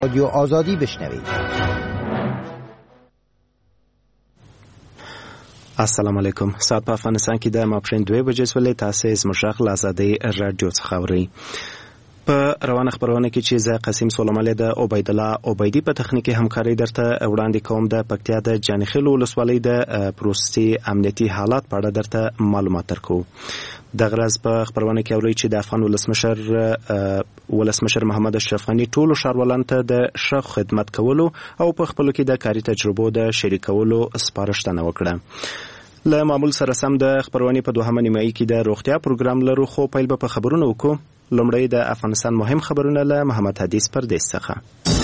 رادیو آزادی بشنوید. السلام علیکم. ساعت په افغانستان کې د ماپښین 2 بجې ولې تاسو زموږ غږ له آزادۍ رادیو څخه اورئ. په روانه خبرونه کې چې زه قاسم سلیماني د عبید الله عبیدی په تخنیکی همکاري درته وړاندې کوم. د پکتیا د جانخیل ولسوالۍ د پروسسي امنیتي حالات په اړه درته معلومات درکو. د غرض په خبرونه کې اورئ چې د افغان ولسمشر محمد اشرف غني ټولو ښاروالانو ته د ښه خدمت کولو او په خپلو کې د کاري تجربو د شریکولو سپارښتنه وکړه. له معمول سره سم د خبرونې په دوهمه نیمایي کې د روغتیا پروګرام لرو، خو پیل به په خبرونو وکړو. لومړی د افغانستان مهم خبرونه له محمد حدیث پردیس څخه.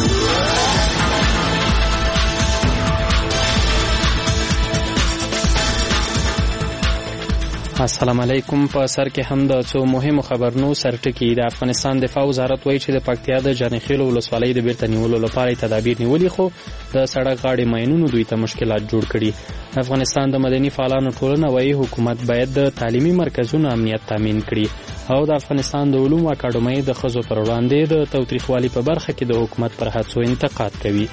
السلام علیکم. په سر کې هم د څو مهمو خبرونو سرټکی. د افغانستان دفاع وزارت وایي چې د پکتیا د جانخیل ولسوالۍ د بیرته نیولو لپاره تدابیر نیولي، خو د سړک غاړې ماینونو دوی ته مشکلات جوړ کړي. افغانستان د مدني فعالانو ټولنه وایي حکومت باید د تعلیمي مرکزونو امنیت تامین کړي، او د افغانستان د علومو اکاډمۍ د ښځو پر وړاندې د تاوتریخوالي په برخه کې د حکومت پر هڅو انتقاد کوي.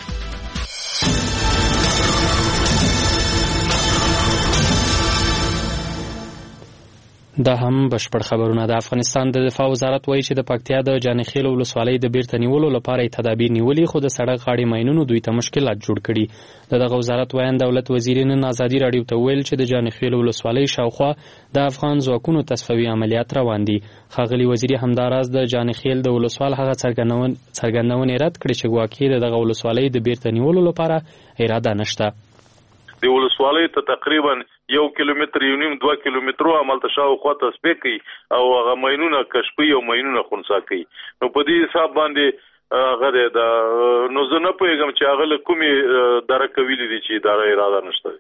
دا هم بشپړ خبرونه. د افغانستان د دفاع وزارت وایي چې د پکتیا د جانخیل ولسوالۍ د بیرته نیولو لپاره تدابیر نیولي، خو د سړک غاړې ماینونو دوی ته مشکلات جوړ کړي. دغه وزارت وایي دولت وزیر نن آزادي راډیو ته ویل چې د جانخیل ولسوالۍ شاوخوا د افغان ځواکونو تصفیوي عملیات روان دي. ښاغلي وزیر همداراز د جانخیل د ولسوال هغه څرګندونې رد کړې چې ګواکې دغه ولسوالۍ د بیرته نیولو لپاره اراده نشته. د ولسوالۍ ته تقریبا 1 کیلومتر یو نیم 2 کیلومترو عملته شاوخوا تصفیه کوي او هغه ماینونه کشفي او ماینونه خنثی کوي. نو په دې حساب باندې هغه د نو زه نه پوهېږم چې هغه له کومې درکه ویلي دي چې اداره اراده نشته.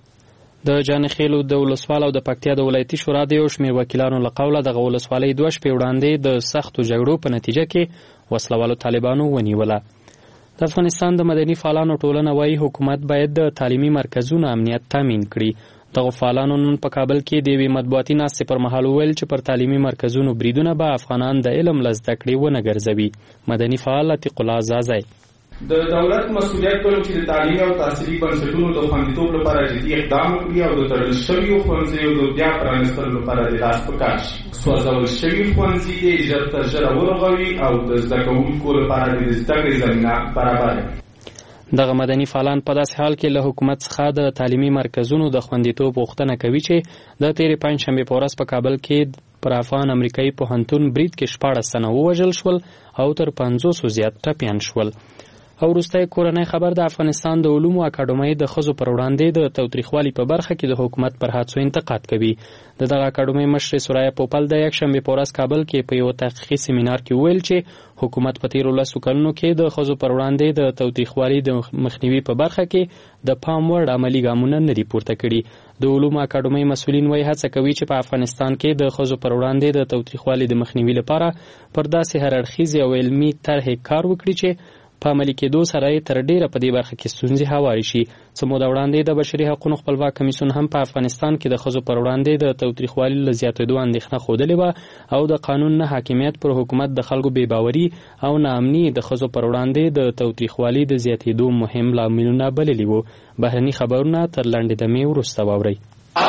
د جانخیل د ولسوال او د پکتیا د ولایتي شورا د یو شمېر وکیلانو له قوله دغه ولسوالۍ 2 شپې وړاندې د سختو جګړو په نتیجه کې وسلوالو طالبانو ونیوله. د افغانستان د مدني فعالانو ټولنه وایي حکومت باید د تعلیمي مرکزونو امنیت تامین کړي. دغه فعالانو نن په کابل کې د یوې مطبوعاتي ناستې پر مهال وویل چې پر تعلیمي مرکزونو بریدونه به افغانان د علم له زده کړې ونه ګرځوي. مدني فعال عتیق الله زازی د دولت مسؤلیت کولو چې د تعلیم او تحصیلي بنسټونو د خوندیتوب لپاره جدي اقدام وکړي او د تړل شویو ښوونځیو د بیا پرانیستلو لپاره د لاس په کار شي. سوځول شوي ښوونځي دې ژر تر ژره ورغوي او د زده کوونکو لپاره د زده کړې زمینه برابره کړي. دغه مدني فعالان په داسې حال کې له حکومت څخه د تعلیمي مرکزونو د خوندیتوب غوښتنه کوي چې د تېرې پنجشنبې په ورځ په کابل کې پر افغان امریکایي پوهنتون برید کې 14 تنه ووژل شول او تر 500 زیات ټپیان شول. او وروستی کورنۍ خبر د افغانستان د علومو اکاډمۍ د ښځو پر وړاندې د تاوتریخوالي په برخه کې د حکومت پر هڅو انتقاد کوي. د دغه اکاډمۍ مشرې سوریا پوپل د یکشنبې په ورځ کابل کې په یو تحقیقي سیمینار کې وویل چې حکومت په تیرو 10 کلونو کې د ښځو پر وړاندې د تاوتریخوالي د مخنیوي په برخه کې د پام وړ عملي ګامونه نه دي پورته کړي. د علومو اکاډمۍ مسؤلین وایي هڅه کوي چې په افغانستان کې د ښځو پر وړاندې د تاوتریخوالي د مخنیوي لپاره پر داسې هر اړخیزې او علمي طرحې کار وکړي چې په عملي کېدو سره یې تر ډیره په دې برخه کې ستونزې هوارې شي. څه موده وړاندې د بشري حقوقو خپلواک کمیسیون هم په افغانستان کې د ښځو پر وړاندې د تاوتریخوالي له زیاتېدو اندېښنه ښودلې وه او د قانون نه حاکمیت پر حکومت د خلکو بېباوري او ناامني د ښځو پر وړاندې د تاوتریخوالي د زیاتېدو مهم لاملونه بللي وو. بهرني خبرونه تر لنډې دمې وروسته واورئ.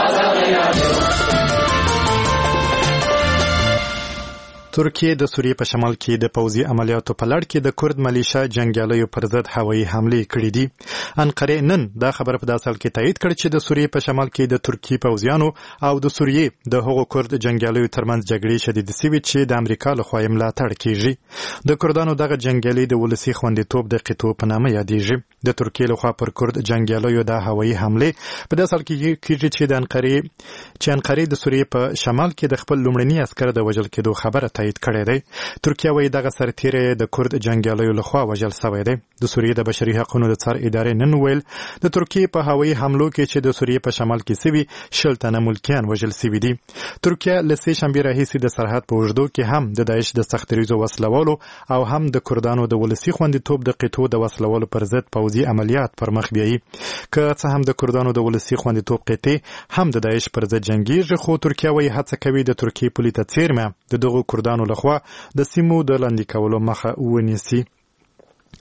ترکیه د سوریې په شمال کې د پوځي عملیاتو په لړ کې د کورد ملیشیا جنګیالیو پر ضد هوایي حملې کړې دي. انقره نن دا خبر په داسې حال کې تایید کړ چې د سوریې په شمال کې د ترکیې پوځیانو او د سوریې د هغو کورد جنګیالیو ترمنځ جګړې شدیدې سوي چې د امریکا لخوا یې ملاتړ کیږي. د کردانو دغه جنګیالي د ولسي خوندیتوب د قطو په نامه یادېږي. د ترکیې لخوا پر کورد جنګیالیو د هوایي حملې په داسې حال کې کیږي چې انقره د سوریې په شمال کې د خپل لومړني عسکر د وژل کېدو خبره تایید کړی دی. ترکیه وايي دغه سرتیری د کورد جنګیالیو لخوا وژل شوی دی. د سوریې د بشري حقوقو د څار ادارې نن ویل د ترکیې په هوایي حملو کې چې د سوریې په شمال کې سوي 60 تنه ملکیان وژل شوي دي. ترکیه له سې شنبې راهیسې د سرحد په اوږدو کې هم د داعش د سختریزو وسلوالو او هم د کردانو د ولسي خوندیتوب د قطو د وسلوالو پر ضد پوځي عملیات پر مخ بیایي. که څه هم د کردانو د ولسي خوندیتوب قطې هم د داعش پر ضد جنګیږي، خو ترکیه وايي هڅه کوي د ترکیې پولي ته څیرمه د دغو کردانو لخوا د سیمو د لاندې کولو مخه ونیسي.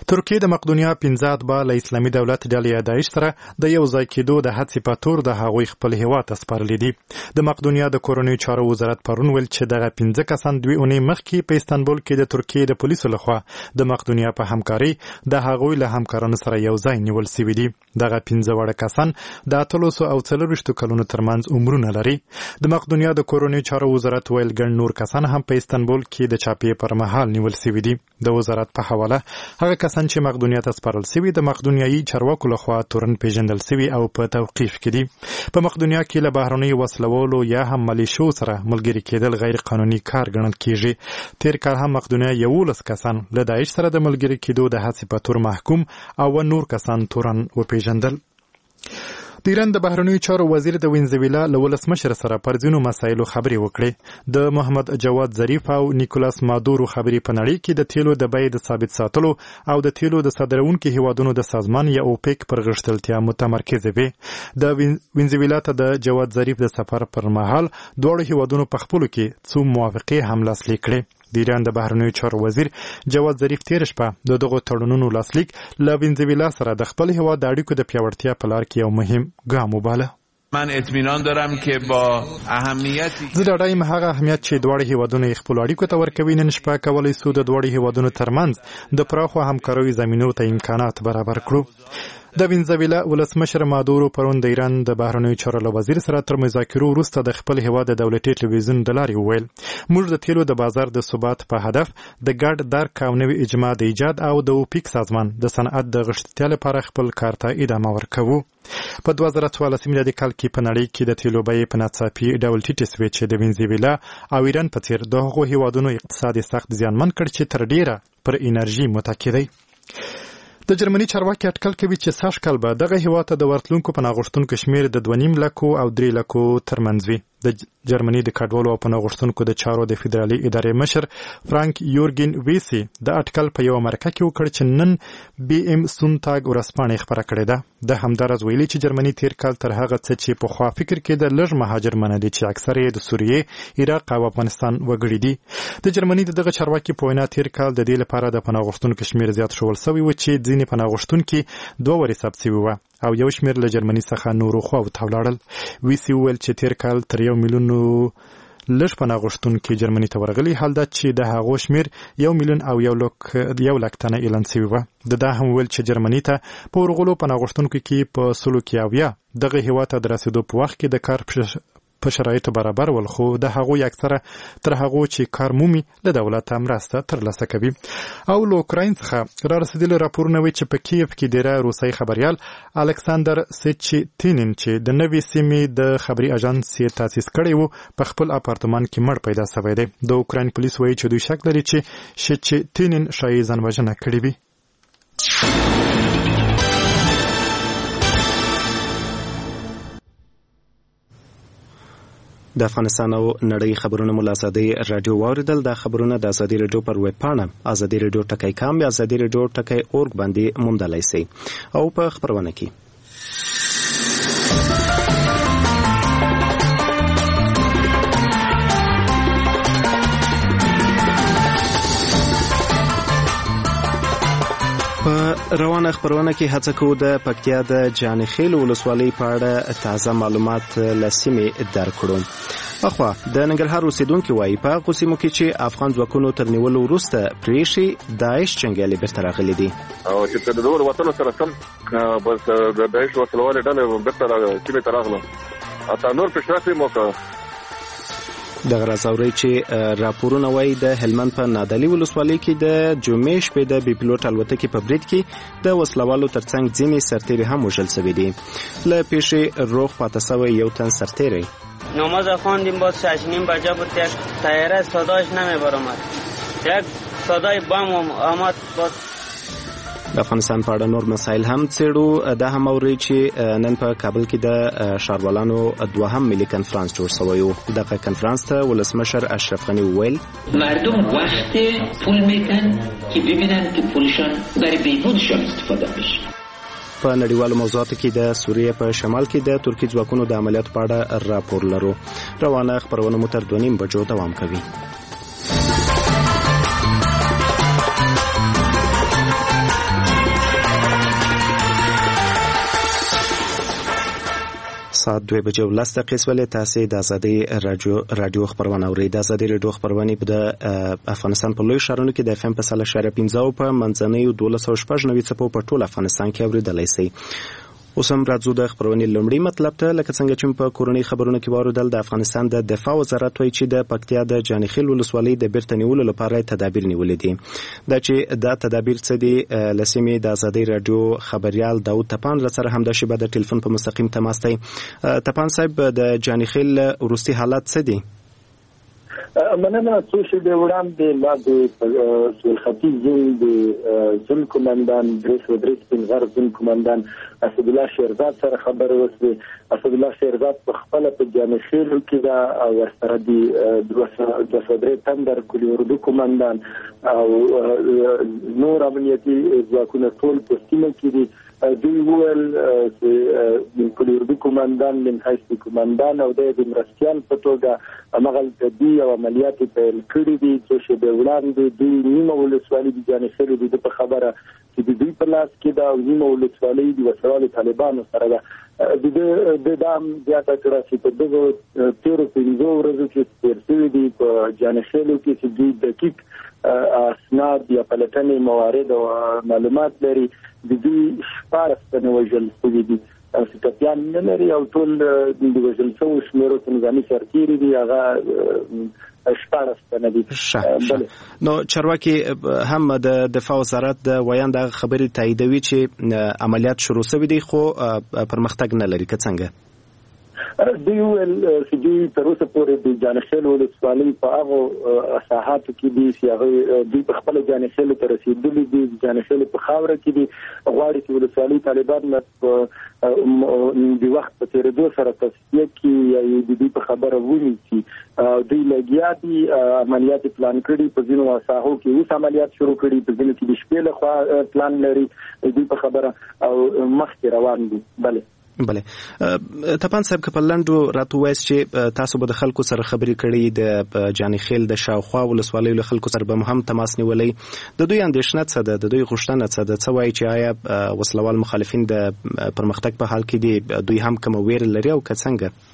ترکیه د مقدونیا 15 اتباع له اسلامي دولت ډلې داعش سره د یو ځای کېدو د هڅې په تور د هغوی خپل هیواد ته سپارلي دي. د مقدونیا د کورنیو چارو وزارت پرون ویل چې دغه 15 کسان 2 اونۍ مخکې په استانبول کې د ترکیې د پولیسو لخوا د مقدونیا په همکاري د هغوی له همکارانو سره یو ځای نیول شوي دي. دغه 15 وړه کسان د 13 او 40 کلونو ترمنځ عمرونه لري. د مقدونیا د کورنیو چارو وزارت ویل ګڼ نور کسان هم په استانبول کې د چاپې پر مهال نیول شوي دي. د وزارت په حواله هغه کسان چې مقدونیا ته سپارل شوي د مقدونیایي چارواکو لخوا تورن پیژندل شوي او په توقیف کې دي. په مقدونیا کې له بهرنیو وسلوالو یا هم ملیشو سره ملګري کېدل غیر قانوني کار ګڼل کېږي. تیر کال هم مقدونیا 11 کسان له داعش سره د ملګري کېدو د هڅې په تور محکوم او نور کسان تورن وپیژندل. د ایران د بهرنیو چارو وزیر د وینزویلا له ولسمشر سره پر ځینو مسایلو خبرې وکړې. د محمد جواد ظریف او نیکولاس مادورو خبرې په نړۍ کې د تیلو د بیې د ثابت ساتلو او د تیلو د صادرونکو هیوادونو د سازمان یا اوپیک پر غښتلتیا متمرکز وي. د وینزویلا ته د جواد ظریف د سفر پر مهال دواړو هیوادونو په خپلو کې څو موافقې هم لاسلیک کړې. د ایران د بهرنیو چارو وزیر جواد ظریف تیر شپه د دغو تړونونو لاسلیک له وینزویلا سره د خپل هیواد د اړیکو د پیاوړتیا په لار کې یو مهم ګام وباله. من اطمینان دارم که با اهمیتی زه ډاډه یم هغه اهمیت چې دواړه هیوادونه یې خپلو اړیکو ته ورکوي نن شپه کولی سو د دواړو هیوادونو ترمنځ د پراخو همکاریو زمینو ته امکانات برابر کړو. د وینزویلا ولسمشر مادورو پرون د ایران د بهرنیو چارو له وزیر سره تر مذاکرو وروسته د خپل هیواد د دولتي ټلویزیون د لارې وویل موږ د تیلو د بازار د ثبات په هدف د ګډ درک او نوي اجماع د ایجاد او د اوپیک سازمان د صنعت د غښتلتیا لپاره خپل کار ته ادامه ورکوو. په 2014 میلادي کال کې په نړۍ کې د تیلو بیې په ناڅاپي ډول ټیټې شوې چې د وینزویلا او ایران په څیر د هغو هیوادونو اقتصاد سخت زیانمن کړ چې تر ډیره پر انرژي متکی دی. د جرمني چارواکي اټکل کوي چې سږ کال به دغه هیواد ته د ورتلونکو پناه غوښتونکو شمېر د 2.5 لکو او 3 لکو ترمنځ وي. د جرمني د کډوالو او پناه غوښتونکو د چارو د فدرالي ادارې مشر فرانک یورګن ویسي د اټکل په یو مرکه کې وکړ چې نن بي ام سونتاګ ورځپاڼه خبره کړې ده. د همدارز ویلي چې جرمني تیر کال تر هغه څه چې په خوا فکر کې د لږ مهاجر منلي چې اکثر یې د سوریې، عراق او افغانستان وګړي دي. د جرمني دغه چارواکي په وینا تیر کال د دې لپاره د پناه غوښتونکو شمېر زیات شول شوی و چې ځینې پناه غوښتونکي 2 وارې ثبت شوي وو او یو شمېر له جرمني څخه نورو خواو ته ولاړل. ویسي وویل چې تیر کال تر 1 میلیون لږ پناه غوښتونکي جرمني ته ورغلي، حال دا چې د هغو شمېر 1 میلیون او 1 لک تنه اعلان شوي وو. دا هم ویل چې جرمني ته په ورغلو پناه غوښتونکو کې په 100 دغه هیواد ته د رسېدو په وخت کې د کار په شرایطو برابر ول، خو د هغوی اکثره تر هغو چې کار مومي له دولته مرسته ترلاسه کوي. او له اوکراین څخه را رسېدلي راپورونه وایي چې په کیف کې ډېری روسي خبریال الکساندر سیچیتینین چې د نوې سیمې د خبري اژانس یې تاسیس کړی و په خپل اپارتمان کې مړ پیدا شوی دی. د اوکراین پولیس وایي چې دوی شک لري چې سیچیتینین شایي ځانوژنه کړې وي. د افغانستان او نړۍ خبرونه مو له ازادۍ راډیو واوریدل. دا خبرونه د ازادۍ راډیو پر ویب پاڼه ازادۍ راډیو ټکی کام یا ازادۍ راډیو ټکی اورګ باندې موندلای شئ او په خبرونه کې په روانه خبرونه کې هڅه کوو د پکتیا د جانخیل ولسوالۍ په اړه تازه معلومات له سیمې درکړو. اخوا د ننګرهار اوسیدونکو وایي په هغو سیمو کې چې افغان ځواکونو تر نیولو وروسته پرېښي داعش جنګیالي بیرته راغلي دي او چې د دغو وطنو سره سم بس د داعش وسلوالې ډلې بیرته سیمې ته راغله حتی نور پیشرفت یې وکړه. دغه راځوري چې راپورونه وایي د هلمند په نادعلي ولسوالۍ کې د جمعې شپې د بي پلوټ الوتکې په برید کې د وسلوالو ترڅنګ ځینې سرتیري هم وژل شوي دي. له پیښې روغ پاتې شوی یو تن سرتیری نماز خواندیم باز 6:30 بجه بود یک طیاره صداش نمیبرآمد، یک صدای بم آمد. باز د افغانستان په اړه نور مسایل هم څېړو. دا هم اوري چې نن په کابل کې د ښاروالانو 2 ملي کنفرانس جوړ شوی و. دغه کنفرانس ته ولسمشر اشرف غنی وویل مردم وقت پول میدن که ببینن که پولشان برای بهبودشان استفاده بشه. په نړیوالو موضوعاتو کې د سوریې په شمال کې د ترکي ځواکونو د عملیاتو په اړه راپور لرو. روانه خبرونه مو تر 2:30 بجو دوام کوي. ساعت 2:10 ولې تاسو د ازادي رادیو خبرونه اورئ. د ازادي رادیو خبرونه په افغانستان په لوی ښارونو کې د FM په 1.15 په منځنیو 1290 څپو په ټول افغانستان کې اوریدلای شئ. اوس هم راځو د خبرونې لومړی مطلب ته. لکه څنګه چې په کورونی خبرونو کې واردل د افغانستان د دفاع وزارت وایي چې د پکتیا د جانخیل ولسوالۍ د بیرته نیولو لپاره تدابیر نیولې دي. دا چې د تدابیر څه دي لسمې د ازادي رادیو خبريال داود تپان سره هم د شبکې د ټلیفون په مستقیم تماس دی. تپان صاحب د جانخیل وروستي حالات څه دي؟ مننه. څو شېبې وړاندې ما د سول ختیځ د زون کمانډان درې سپینغر زون کمانډان اسدالله شیرزاد سره خبرې وشوې. اسدالله شیرزاد په خپل په جانخیل کې دا ورسره د 203 تندر کلی اردو کمانډان او نور امنیتي ځواکونه ټول په سیمه کې دي. دوی وویل چې کلی اردو کمانډان من حیث کمانډان او د مرستیال په توګه مغل تدبی او عملیات پیل کړي دي. څو شېبې وړاندې دوی نیمه ولسوالۍ د جانخیل د په خبره چې د دوی په لاس کې دا نیمه ولسوالۍ د وسوالو طالبانو سره ده. د دام زیاته کړه چې په دغه 13-15 ورځو کې تیر شوي دي په جانخیلو کې چې دوی دقیق اسناد یا پلټنې موارد او معلومات لري. د دوی 14 تنه وژل شوي دي او سټپیان نه لري او ټول د وژل شوو شمیرو ته نظامي سرتیري دي هغه 14 تنه دي. نو چارواکي هم د دفاع وزارت د ویان د خبرې تاییدوي چې عملیات شروع شوي دي خو پرمختګ نه لري. که څنګه دوی ویل چې دوی تر اوسه پورې د جانخیل ولسوالۍ په هغه ساحاتو کې دي چې هغه دوی په خپل جانخیل ته رسیدلي دي. جانخیل په خاوره کې دي. غواړي چې ولسوالۍ طالبان د وخت په تیریدو سره تصفیه کړي یا د دوی په خبره ونیسي. دوی لګیا دي عملیات پلان کړي. په ځینو ساحو کې اوس عملیات شروع کړي. په ځینو کې د شپې لخوا پلان لري. دوی په خبره او مخکې روان دي. بله تپان صاحب که په لنډو راته ووایاست چې تاسو به د خلکو سره خبرې کړي د جانخیل د شاوخوا ولسوالیو له خلکو سره به هم تماس نیولی. د دوی اندېښنه څه ده؟ د دوی غوښتنه څه ده؟ څه وایي چې آیا وسلوال مخالفین د پرمختګ په حال کې دي؟ دوی هم کومه ویره لري او که څنګه؟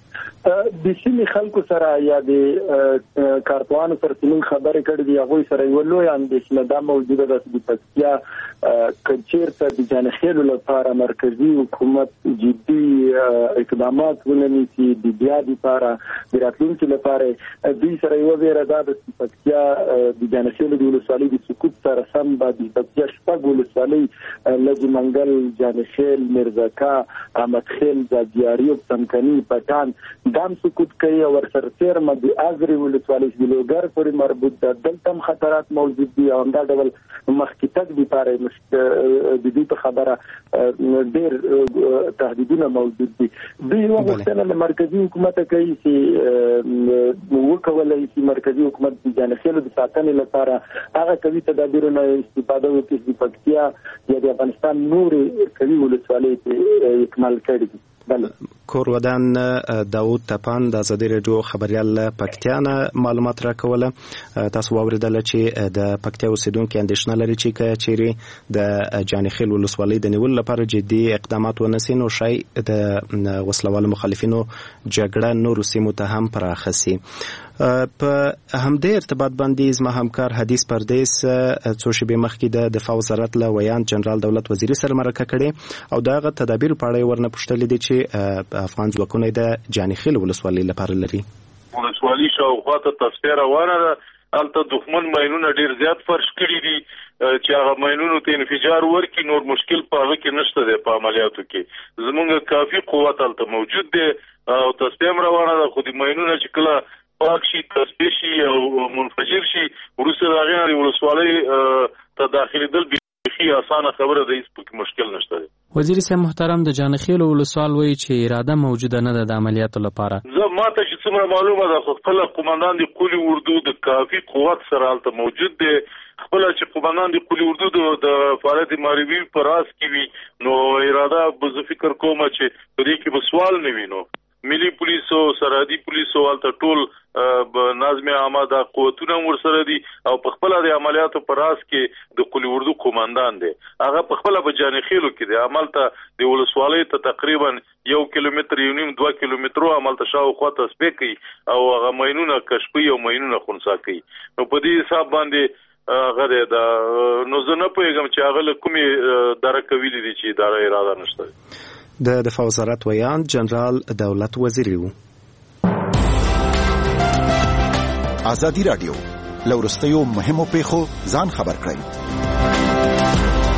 د سیمې خلکو سره یا د کارپوهانو سره چې موږ خبرې کړې دي هغوی سره یوه لویه اندېښنه دا موجوده ده چې د پکتیا که چېرته د جانخیلو لپاره مرکزي حکومت جدي اقدامات ونه نیسي د بیا دپاره د راتلونکي لپاره دوی سره یوه ویره دا ده چې پکتیا د جانخیلو د ولسوالۍ د سقوط سره سم به د پکتیا 6 ولسوالۍ لږ منګل جانخیل میرزکا احمدخیل زادیاریوب څمکني پټان دام سقوط کوي او ورسره څیرمه د ازرې ولسوالۍ د لوګر پورې مربوط ده. دلته هم خطرات موجود دي او همدا ډول مخکې تګ دپاره د دوی په خبره ډېر تهدیدونه موجود دي. دوی یوه غوښتنه له مرکزي حکومته کوي چې وکولی شي مرکزي حکومت د جانخیلو د ساتنې لپاره هغه قوي تدابیرونه استفاده وکړي چې د پکتیا یا د افغانستان نورې قوي ولسوالۍ اکمال کړي دي. کور ودان داود تپان د ازادي رادیو خبريال پکتیا نه معلومات راکوله. تاسو واوریدل چې د پکتیا اوسیدونکو اندېښنه لري چې چیرې د جانخیل ولسوالۍ د نیولو لپاره جدي اقدامات ونسي نو شاید د وسلوالو مخالفینو جګړه نورو سیمو ته هم پراخه سي. په همدې ارتباط باندې زما همکار حدیث پردیس څو شېبې مخکې د دفاع وزارت له ویان جنرال دولت وزیري سره مرکه کړې او دغه تدابیر په اړه ورنه پوښتلې دي چې افغان ځواکونه د جانخیل ولسوالۍ لپاره لري. ولسوالۍ شاوخوا ته تصفیه روانه ده. هلته دښمن ماینونه ډېر زیات فرش کړي دي چې هغه ماینونو ته انفجار ورکړي. نور مشکل په هغه کې نشته دی. په عملیاتو کې زموږ کافي قوت هلته موجود دی او تصفیه هم روانه ده. خو د ماینونه چې کله پاک شي تصفیه شي او منفجر شي وروسته د هغې نه ولسوالۍ ته داخلېدل بیخي اسانه خبره ده. هېڅ پکې مشکل نشته دی. وزیر صاحب محترم د جانخیل ولسوال وایي چې اراده موجوده نه ده د عملیاتو لپاره. ماته چې څومره معلومه ده خو خپله قومندان د قولي اردو د کافي قوت سره هلته موجود دی. خپله چې قومندان د قولي اردو د فعالیت ماروي په راس کې وي نو اراده به زه فکر کوم چې په دې کې به سوال نه وي. نو ملي پولیسو سرحدي پولیسو هلته ټول نظم عامه د قوتونه ورسره دي او په خپل د عملیاتو پر راس کې د قلی اردو قومندان دی هغه په خپل بجانې خېلو کې دی عمل ته د ولسوالۍ ته تقریبا 1 کیلومتر 2 کیلومتر عمل ته شاوخوا تسبیح کوي او هغه ماینونه کشفي او ماینونه خونسا کوي نو په دې حساب باندې غره دا نو زه نه پوهیږم چې هغه کومې درکه ویلي دي چې اداره اراده نشته د دفاع وزارت ویان جنرال دولت وزیری وو. ازادي رادیو لورستیو مهمو پیښو ځان خبر کړئ.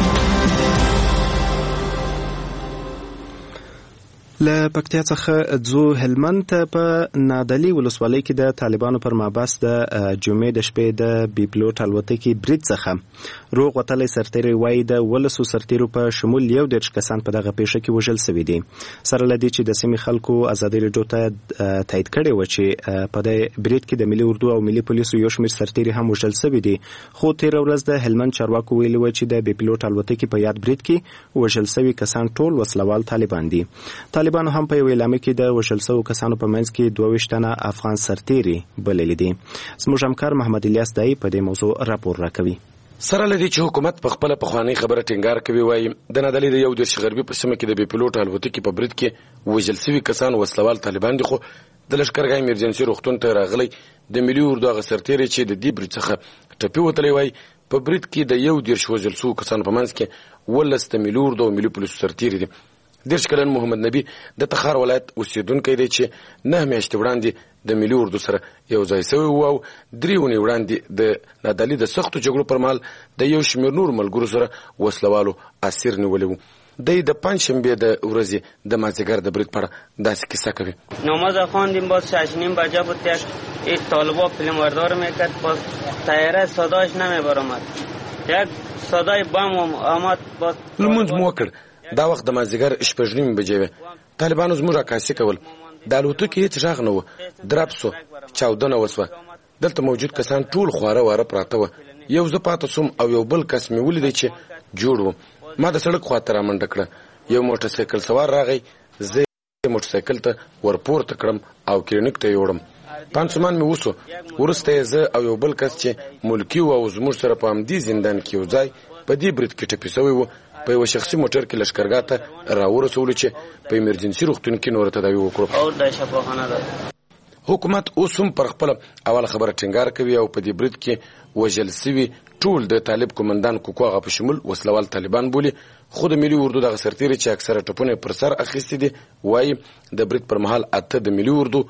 له پکتیا څخه ځو هلمند ته په نادعلي ولسوالۍ کې د طالبانو پر مابس د جمعې د شپې د بي پلوټ الوتکې برید څخه روغ وتلی سرتیری وایي د 12 سرتیرو په شمول 11 کسان په دغه پیښه کې وژل شوي دي. سره له دې چې د سیمې خلکو ازادي راډیو ته تایید کړی و چې په دې برید کې د ملي اردو او ملي پولیسو یو شمېر سرتیري هم وژل شوي دي خو تیر ورځ د هلمند چارواکو ویلي و چې د بي پلوټ الوتکې په یاد برید کې وژل شوي کسان ټول وسلوال طالبان دي. طالبانو هم په اعلامیه کې د وژل شوو کسانو په منځ کې 22 تنه افغان سرتیري بللي دي. زموږ همکار محمد الیاس دای په دې موضوع راپور راکوي. سره لدی چې حکومت په خپل پخوانی خبره ټینګار کوي وایي د نادعلي د یو د غربي په سیمه کې د بي پلوټ الوتکې په برید کې وژل شوي کسان وسلوال طالبان دي خو د لشکرګاه ایمرجنسي روغتون ته راغلي د ملي اردو غ سرتیري چې د دې برید څخه ټپي وتلی وایي په برید کې د یو د وژل شوو کسانو په منځ کې 12 ملي اردو او ملي پولیسو سرتیري دي. 10 کلن محمد نبی د تخار ولایت اوسیدونکی دی چې 9 میاشتې وړاندې د ملي اردو سره یو ځای شوی و او 3 ونې وړاندې د نادعلي د سختو جګړو پر مهال د یو شمېر نور ملګرو سره وسلوالو اسیر نیولی و. دی د پنجشنبې د ورځې د مازدیګر د برید په اړه داسې کیسه کوي. نماز خواندیم باز 6:30 بجه بود یک طالبا فیلمبردار میکرد باز طیاره صداش نمیبرآمد یک صدای بم آمد باز لمونځ مو وکړ دا وخت د مازدیګر 6:30 بجې وې. طالبانو زموږ عکاسي کول د الوتکې هیڅ غږ نه و درب سو چاودنه وسوه دلته موجود کسان ټول خواره واره پراته و. یو زه پاته سوم او یو بل کس مې ولیدی چې جوړ و ما د سړک خواته رامنډه کړه یو موټر سایکل سوار راغی زه موټر سایکل ته ورپورته کړم او کلینیک ته یوړم پانسمان مې وسو ورسته زه او یو بل کس چې ملکی و او زموږ سره په همدې زندان کې یو ځای په دې برید کې ټپي شوی و په یو شخصي موټر کې لشکرګاه ته راورسولو چې په ایمرجنسي روغتون کې نور تداوی وکړو او د شفاخانه ده. حکومت اوس هم پر خپل اول خبره ټینګار کوي او په دې برید کې وژل شوي ټول د طالب کومندان کوکوغه په شمول وسلوال طالبان بولي خو د ملي اردو دغه سرتیري چې اکثره ټپونه پر سر اخیستي دي وایي د برید پر مهال 8 د ملي اردو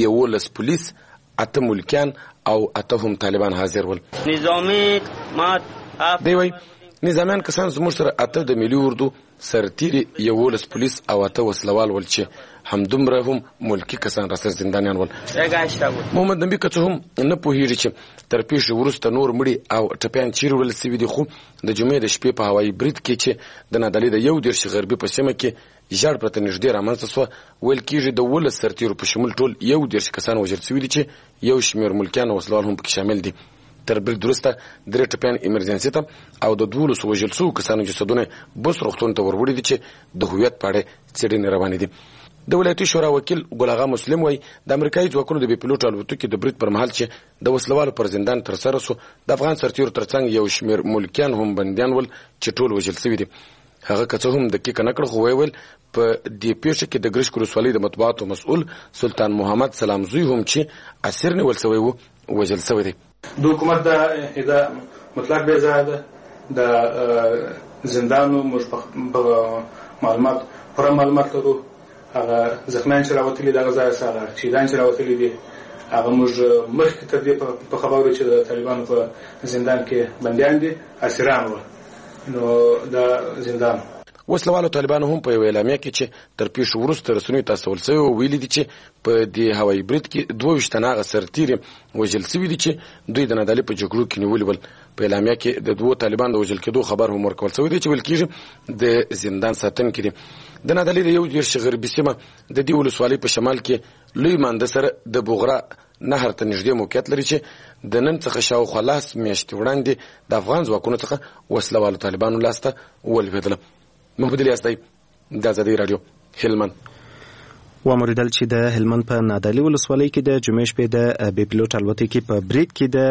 11 پولیس 8 ملکیان او 8 هم طالبان حاضر ول. نظامی مات دی وایي نظامیان کسان زموږ سره 8 د ملي اردو سرتیري 11 پولیس او 8 وسلوال ول چې همدومره هم ملکی کسان را سره زندانیان ول. محمد نبی که څه هم نه پوهیږي چې تر پیښې وروسته نور مړي او ټپیان چیرې وړل سوي دي خو د جمعې د شپې په هوایي برید کې چې د نادعلي د 11 غربي په سیمه کې ژړ پرته نږدې رامنځته سوه ویل کېږي د 12 سرتیرو په شمول ټول 11 کسان وژل سوي دي چې یو شمېر ملکیان او وسلوال هم پکې شامل دي. تر برید وروسته 3 ټپیان ایمرجنسي ته او د 12 وژل شوو کسانو جسدونه بس روغتون ته وروړي دي چې د هویت په اړه څېړنې روانې دي. د ولایتي شورا وکیل ګل اغا مسلم وایي د امریکایي ځواکونو د بي پلوټ الوتکې د برید پر مهال چې د وسلوالو پر زندان ترسره سو د افغان سرتیرو ترڅنګ یو شمېر ملکیان هم بندیان ول چې ټول وژل شوي دي. هغه که څه هم دقیقه نه کړ خو ویل په دې پیښه کې د ګرشک ولسوالۍ د مطبوعاتو مسؤل سلطان محمد سلام زوی هم چې اسیر نیول شوی و وژل شوی دی. د حکومت د مطلق بې ځایه ده د زندانو موږ په معلومات پوره معلومات لرو هغه زخمیان چې راوتلي دغه ځای څخه شهیدان چې راوتلي دي هغه موږ مخکې تر دې په خبرو چې د طالبانو په زندان کې بندیان دي اسیران وو نو د زندان وسلوالو طالبانو هم په اعلامیه کې چې تر پیښو وروسته رسنیو ته استول شوی ویلي دي چې په دې هوایي برید کې 22 تنه سرتیري وژل شوي دي چې دوی د نادعلي په جګړو کې نیولي ول. په اعلامیه کې د 2 طالبان د وژل کېدو خبر هم ورکول شوی دی چې ویل کېږي د زندان ساتونکي دي. د نادعلي د یو دېرش غربي سیمه د دې ولسوالۍ په شمال کې لوی مانده سره د بوغرا نهر ته نږدې موقعیت لري چې د نن څخه شاوخوا 10 میاشتې وړاندې د افغان ځواکونو څخه وسلوالو طالبانو لاسته ولوېدله. محمد الیاس دی د ازادي رادیو هلمند. وموریدل چې د هلمند په نادعلي ولسوالۍ کې د جمعې شپې د بې پیلوټ الوتکې په برید کې د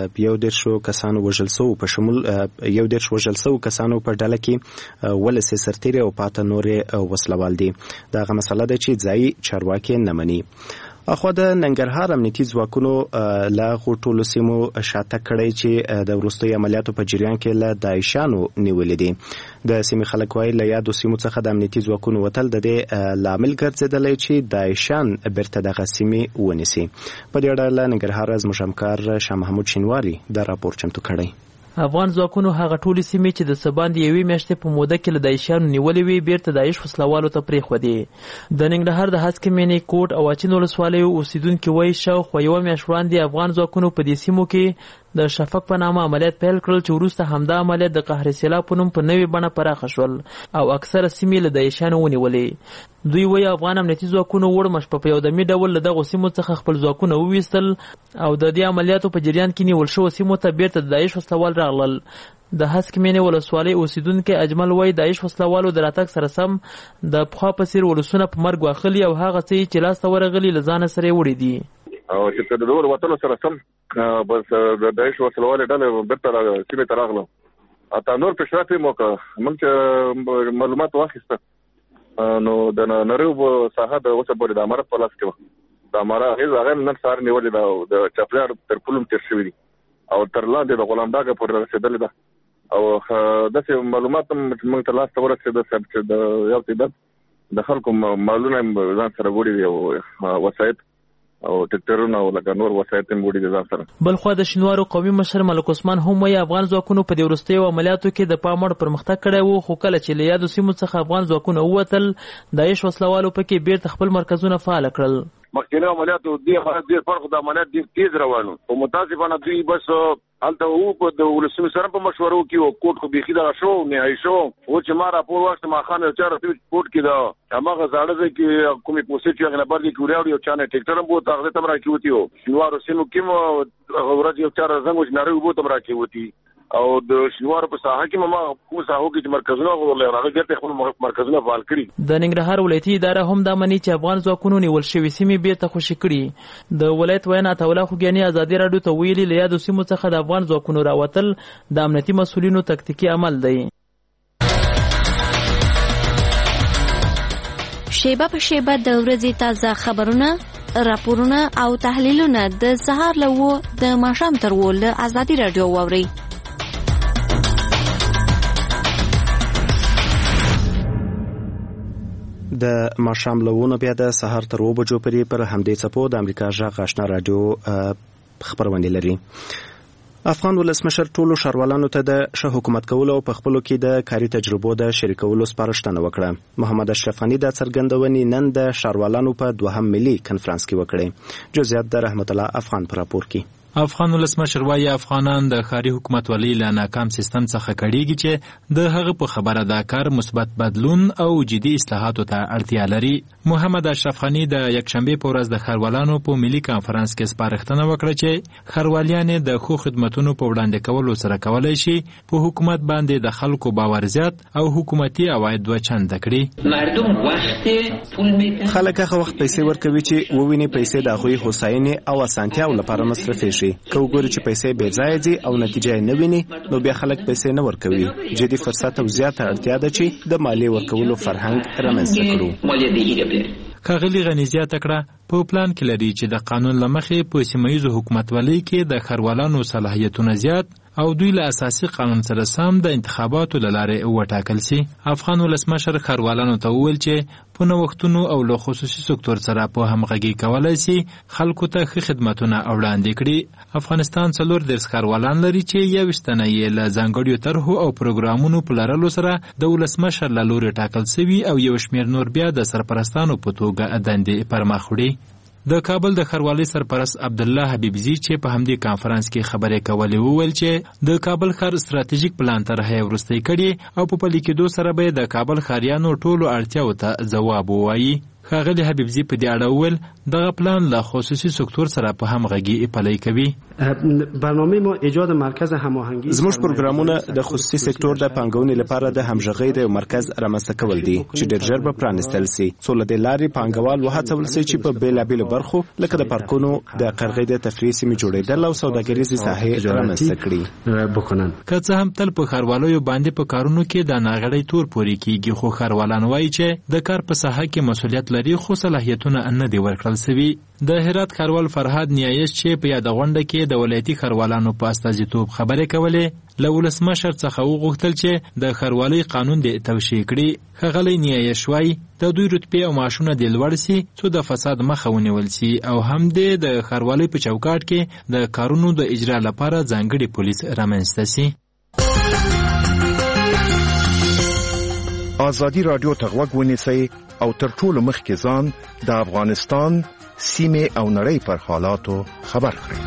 11 کسانو وژل شوو په شمول 11 وژل شوو کسانو په ډله کې 18 سرتیري او پاته نورې وسلوال دي. دغه مسله ده چې ځایي چارواکي نه مني. اخوا د ننګرهار امنیتي ځواکونو له ټولو سیمو شاته کړی چې د وروستیو عملیاتو په جریان کې له داعشانو نیولې دي. د سیمې خلک وایي له یادو سیمو څخه د امنیتي ځواکونو وتل د دې لامل ګرځېدلی چې داعشان بیرته دغه سیمې ونیسي. په دې اړه له ننګرهاره زموږ همکار شاه محمود شینواري دا راپور چمتو کړی. افغان ځواکونو هغه ټولې سیمې چې د سباند یوې میاشتې په موده کې له داعشانو نیولې وي بیرته داعش وسلوالو ته پرېښودې. د ننګرهار د هسکې مینې کوټ او اچین ولسوالیو اوسیدونکي وایي شاوخوا یوه میاشت وړاندې افغان ځواکونو په دې سیمو کې د شفق په نامه عملیات پیل کړل چې وروسته همدا عملیات د قهر سیلاب په نوم په نوې بڼه پراخه شول او اکثره سیمې له داعشانو ونیولې. دوی وایي افغان امنیتي ځواکونو وړمه شپه په یو دمي ډول له دغو سیمو څخه خپل ځواکونه وویستل او د دې عملیاتو په جریان کې نیول شوو سیمو ته بیرته د داعش وسلوال راغلل. د هسکې مینې ولسوالۍ اوسیدونکی اجمل وایي داعش وسلوالو د راتګ سره سم د پخوا په څېر ولسونه په مرګ واخلي او هغه څه چې لاسته ورغلي له ځانه سره یې وړي دي. او چې د دور وطن سره سم بس د داعش وسلوالې ډلې بیرته سیمې ته راغلم. اته نور پیشرفت یې موکړه. موږ چې معلومات واخیسته نو د نریو ساحه د اوسه پورې د امارت په لاس کې وه. د امارت هغه نن سهار نیولې ده او د چپلیار تر پولم تېر شوي دي او تر لاندې د غلام ډاګه پورې رسېدلې ده او داسې معلومات هم موږ ته لاسته ورسېده چې د یو تعداد د خلکو مالونه ځان سره وړي دي او وسایط او ټکټرونه او لکه نور وسایط هم وړي دي ځان سره. بلخوا د شینوارو قومي مشر ملک عثمان هم وایي افغان ځواکونو په دې وروستیو عملیاتو کې د پام وړ پرمختګ کړی و خو کله چې له یادو سیمو څخه افغان ځواکونه ووتل داعش وسلوالو پکې بیرته خپل مرکزونه فعال کړل. مخکینه عملیاتو ډېر فرق د عملیات ډېر تیز روانو او متاسفانه دوی بس هلته وو په د ولسمې سره په مشورو کې او کوټ خو بېخي دغه شو نهایي شو او چې ما راپور واخیست ماښام یو چا راته کوټ کې د هماغه زاړه ځای کې کومې پوستې چې هغې نه بر دي کې وریاوړي یو چا نه ټکټر هم بوت هغې ته هم راکېوتي وو. شینوارو سیمو کې هم ورځ یو چا زنګ و چې نارې اوبو ته هم راکېوتي او د شینوارو په ساحه کې ما کوم ساحو کې چې مرکزونه هغه بیرته خپل مرکزونه فعال کړي. د ننګرهار ولایتي اداره هم دا مني چې افغان ځواکونو نیول شوي سیمې بیرته خوشي کړي. د ولایت ویاند عطاالله خوږیاني ازادي راډیو ته ویلي له یادو سیمو څخه د افغان ځواکونو راوتل د امنیتي مسؤلینو تکتیکي عمل دی. شیبه په شیبه د ورځې تازه خبرونه، راپورونه او تحلیلونه د سهار له 9 د ماښام تر 10 له ازادي راډیو واورئ. د ماښام له 9 بیا د سهار تر 2 بجو پورې پر همدې څپو د امریکا غږ آشنا راډیو خبرونه لري. افغان ولسمشر ټولو ښاروالانو ته د ښه حکومت کولو او په خپلو کې د کاري تجربو د شریکولو سپارښتنه وکړه. محمد اشرف غني د څرګندونې نن د ښاروالانو په 2 ملي کنفرانس کې وکړي. جزئیات د رحمت الله افغان پر راپور کې. افغان ولسمشر وايي افغانان د ښاري حکومتولۍ له ناکام سیستم څخه کړيږي چې د هغه په خبره دا کار مثبت بدلون او جدي اصلاحاتو ته اړتیا لري. محمد اشرف غني د یکشنبه په ورځ د ښاروالانو په ملي کانفرنس کې سپارښتنه وکړه چې ښارواليان د خو خدماتونو په وړاندې کولو سره کولای شي په حکومت باندې د خلکو باور زیات او حکومتي عواید وچند کړي. خلک هغه وخت پیسې ورکوي چې وویني پیسې د هغوی هوساینې او اسانتیاو لپاره مصرفېږي. که وګوري چې پیسې بې ځایه دي او نتیجه یې نه ویني نو بیا خلک پیسې نه ورکوي. جدي فرصت او زیاته اړتیا ده چې د مالیې ورکولو فرهنګ رامنځته کړو. ښاغلي غني زیاته کړه په پلان کې لري چې د قانون له مخې په سیمه ییزو حکومتولۍ کې د ښاروالانو صلاحیتونه زیات او دوی له اساسي قانون سره سم د انتخاباتو له لارې وټاکل سي. افغان ولسمشر ښاروالانو ته وویل چې په نوښتونو او له خصوصي سکتور سره په همغږي کولای سي خلکو ته ښه خدمتونه وړاندې کړي. افغانستان 14 ښاروالان لري چې 21 تنه یې له ځانګړیو طرحو او پروګرامونو په لرلو سره د ولسمشر له لوري ټاکل سوي او یو شمېر نور بیا د سرپرستانو په توګه دندې پرمخ وړي. د کابل د ښاروالۍ سرپرست عبدالله حبیبزي چې په همدې کانفرنس کې خبرې کولې وویل چې د کابل ښار ستراتیژیک پلان طرح یې وروستی کړي او په پلي کېدو سره به د کابل ښاریانو ټولو اړتیاو ته ځواب ووایي. ښاغلي حبیبزي په دې اړه وویل دغه پلان له خصوصي سکتور سره په همغږي پلی کوي. برنامه ما ایجاد مرکز هماهنگی زموږ پروګرامونه د خصوصي سکتور د پانګونې لپاره د همغږۍ د مرکز رامنځته کول دي چې ډېر ژر به پرانیستل سي. څو له دې لارې پانګوال وهڅول سي چې په بېلابېلو برخو لکه د پارکونو د قرغې د تفریحي سیمې جوړېدل او سوداګریزې ساحې رامنځته کړي. که څه هم تل په ښاروالیو باندې په کارونو کې د ناغړۍ تور پورې کیږي، خو ښاروالان وایي چې د کار په ساحه کې مسؤلیت لري خو صلاحیتونه نه دي ورکړل سوي. د هرات ښاروال فرهاد نیایش چې په یاده غونډه کې د ولایتي ښاروالانو په استازیتوب خبرې کولې، له ولسمشر څخه وغوښتل چې د ښاروالۍ قانون دې توشیح کړي. ښاغلی نیایش وایي د دوی رتبې او معاشونه دې لوړ سي څو د فساد مخه ونیول سي او هم دې د ښاروالۍ په چوکاټ کې د کارونو د اجرا لپاره ځانګړي پولیس رامنځته سي. ازادي رادیو ته غوږ ونیسئ او تر ټولو مخکې ځان د افغانستان سیمې او نړۍ پر حالاتو خبر کړئ.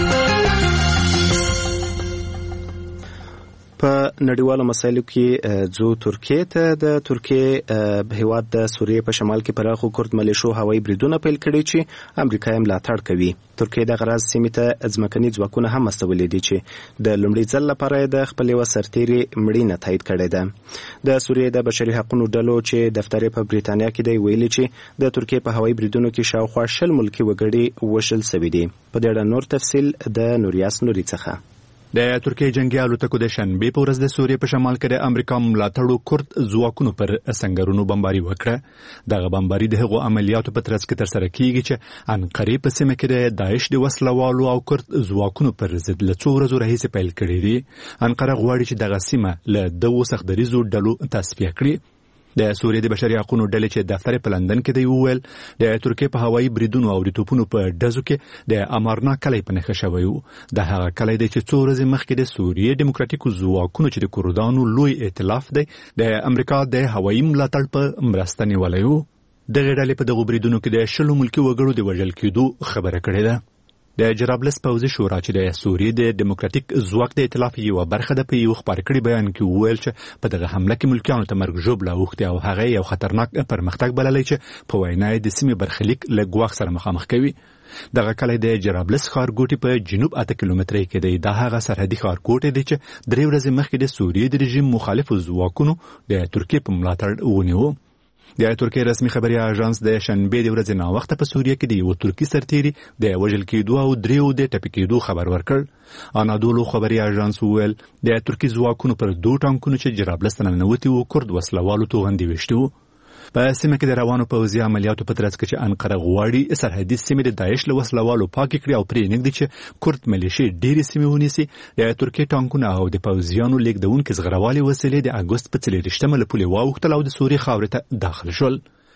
په نړیوالو مسایلو کې ځو ترکیې ته. د ترکیې هیواد د سوریې په شمال کې پراخو کورد ملیشو هوایي بریدونه پیل کړي چې امریکا یې ملاتړ کوي. ترکیې د غراز سیمې ته ځمکني ځواکونه هم استولي دي چې د لومړي ځل لپاره د خپل یو سرتیري مړینه تایید کړې ده. د سوریې د بشري حقوقو ډلو چې دفتر په بریتانیا کې دی ویلي چې د ترکیې په هوایي بریدونو کې شاوخوا 60 ملکي وګړي وژل شوي دي. په دې اړه نور تفصیل د نوریاس نوري څخه. د ترکیې جنگي الوتکو د شنبې په ورځ د سوریې په شمال کې د امریکا ملاتړو کورد ځواکونو پر سنگرونو بمباري وکړه. دغه بمباري د هغو عملیاتو په ترڅ کې ترسره کیږي چې انقرې په سیمه کې د داعش د وسلوالو او کورد ځواکونو پر ضد له څو ورځو راهیسې پیل کړي دي. انقره غواړي چې دغه سیمه له دغو سختدریزو ډلو تصفیه کړي. د سوریې د بشري حقوقو ډلې چې دفتر په لندن کې دی وویل د ترکیې په هوایي بریدونو او د توپونو په ډزو کې د امارنا کلی په نښه شوی و. د هغه کلی دی چې څو ورځې مخکې د سوریې دیموکراتیکو ځواکونو چې د کردانو لوی ائتلاف دی د امریکا د هوایي ملاتړ په مرسته نیولی و. دغه ډلې په دغو بریدونو کې د 60 ملکي وګړو د وژل کېدو خبره کړې ده. د جرابلس پوځي شورا چې د سوریې د دیموکراتیک ځواک د ائتلاف یو برخه ده په یو خبر کړي بیان کې وویل چې په دغه حمله کې ملکیانو ته مرګ ژوبله اوښتې او هغه یو خطرناک پرمختګ بللی چې په وینا یې د سیمې برخلیک له ګواښ سره مخامخ کوي. دغه کلی د جرابلس ښارګوټي په جنوب 8 کیلومترۍ کې دی. دا هغه سرحدي ښارګوټی دی چې 3 ورځې مخکې د سوریې د رژیم مخالفو ځواکونو د ترکیې په ملاتړ ونیو. د ترکیې رسمي خبري اژانس د شنبې د ورځې ناوخته په سوریه کې د یو ترکی سرتیري د وژل کېدو او 3 د ټپي کېدو خبر ورکړ. انادولو خبري اژانس وویل د ترکی ځواکونو پر 2 ټانکونو چې جرابلس ته ننوتي وو کورد وسلوالو توغندي وشتي وو. په سیمه کې د روانو پوځي عملیاتو په ترڅ کې چې انقره غواړي سرحدي سیمې د داعش له وسلوالو پاکې کړي او پرې نږدې چې کورد ملیشې ډېرې سیمې ونیسي. د ترکیې ټانکونه او د پوځیانو لیږدونکي زغروالې وسلې د اګوست په 24 له پولې واوښتل او د سوریې خاورې ته داخل شول.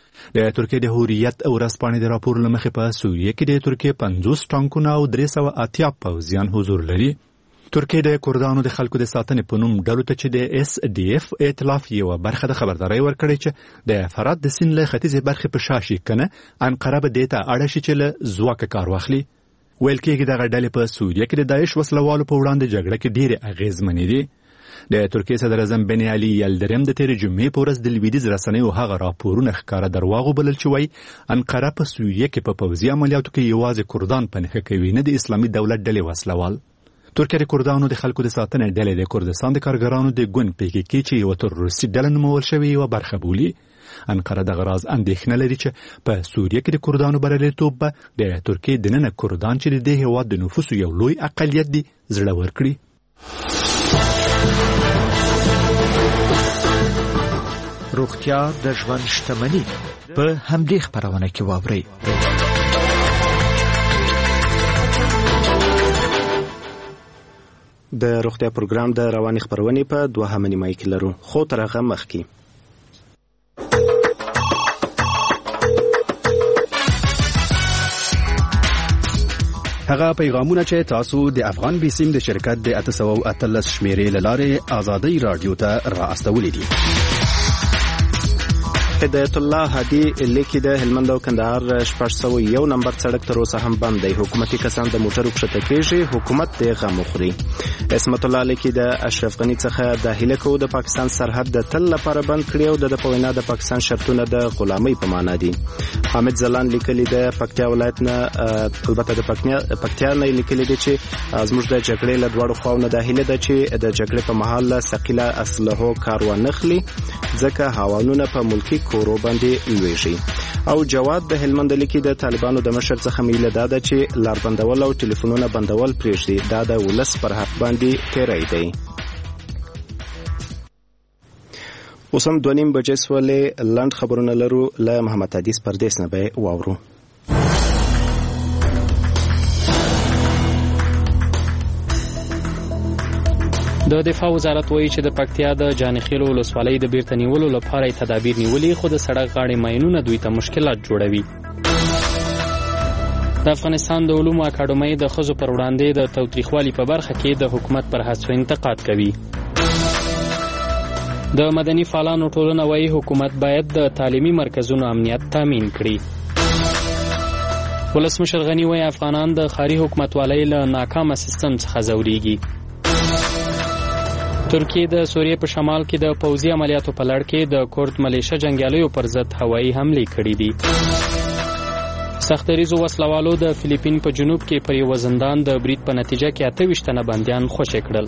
د ترکیې د حریت او ورځپاڼې د راپور له مخې په سوریه کې د ترکیې 50 ټانکونه او 380 پوځیان حضور لري. ترکیې د کردانو د خلکو د ساتنې په نوم ډلو ته چې د SDF ائتلاف یو برخه د خبرداري ورکړې چې د فرات د سیند له ختیځې برخې په شا شي کنه انقره به دې ته اړه شي چې له ځواکه کار واخلي. ویل کېږي دغه ډلې په سوریه کې د داعش وسلوالو په وړاندې جګړه کې ډېرې اغېزمنې دي. د ترکیې صدر اعظم بن علي یلدریم د تېرې جمعې په ورځ د لویدیځ رسنیو هغه راپورونه ښکاره درواغ وبلل چې وایي انقره په سوریه کې په پوځي عملیاتو کې یوازې کردان په نښه کوي نه د اسلامي دولت ډلې وسلوال. ترکیه د کردانو د خلکو د ساتنې ډلې د کردستان د کارګرانو د ګوند PKK چې یوه تروریستي ډله نومول شوې یوه برخه بولي. انقره دغه راز اندېښنه لري چې په سوریه کې د کردانو بریالیتوب به د ترکیې دننه کردان چې د دې هېواد د نفوسو یو لوی اقلیت دي زړه ورکړي. روغتیا د ژوند شتمني په همدې خپرونه کې واورئ. د روغتیا پروګرام د رواني خبرونې په 2 نیمایي کې لرو خو تر هغه مخکې هغه پیغامونه چې تاسو د افغان بیسیم د شرکت د 813 شمیرې لاره آزادۍ رادیو ته را استولې دي. هدایت الله هادي لیکي د هلمند او کندهار 601 نمبر سړک تر اوسه هم بند دی. حکومتي کسان د موټرو کښته کېږي، حکومت د غم خوري. اسمت الله لیکي د اشرف غنی څخه د هیله کو د پاکستان سرحد د تل لپاره بند کړی او د پوینا د پاکستان شرطونه د غلامۍ په معنا دي. حامد زلان لیکلي د پکتیا ولایت نه البته د پکتیا نه لیکلي دي چې زموږ د جګړې له دوړو خواونه د هیله ده چې د جګړې په مهال ثقيله اسلحو کاروان نخلي ځکه هاوانونه په ملکی کورو باندې لويږي. او جواد د هلمند لیکي د طالبانو د مشر څخه میله ده چې لار بندول او ټلیفونونه بندول پریږدي، دا د ولس پر حق باندې تیری دی. اوس هم 2:30 بجې سولې لنډ خبرونه لرو له محمد حدیث پردیس نه به واورو. د دفاع وزارت وایي چې د پکتیا د جانخیل ولسوالۍ د بیرته نیولو لپاره تدابیر نیولې، خو د سړک غاړې ماینونه دوی ته مشکلات جوړوي. د افغانستان د علومو اکاډمۍ د ښځو پر وړاندې د تاوتریخوالي په برخه کې د حکومت پر هڅو انتقاد کوي. د مدني فعالانو ټولنه وایي حکومت باید د تعلیمي مرکزونو امنیت تامین کړي. ولسمشر غنی وایي افغانان د ښاري حکومتوالۍ له ناکامه سیستم څخه ځورېږي. ترکیه د سوریې په شمال کې د پوځي عملیاتو په لړ کې د کورد ملیشه جنګیالیو پر ضد هوایي حملې کړې دي. سختریزو وسلوالو د فلیپین په جنوب کې پر یو زندان د برید په نتیجه کې 28 تنه بندیان خوشي کړل.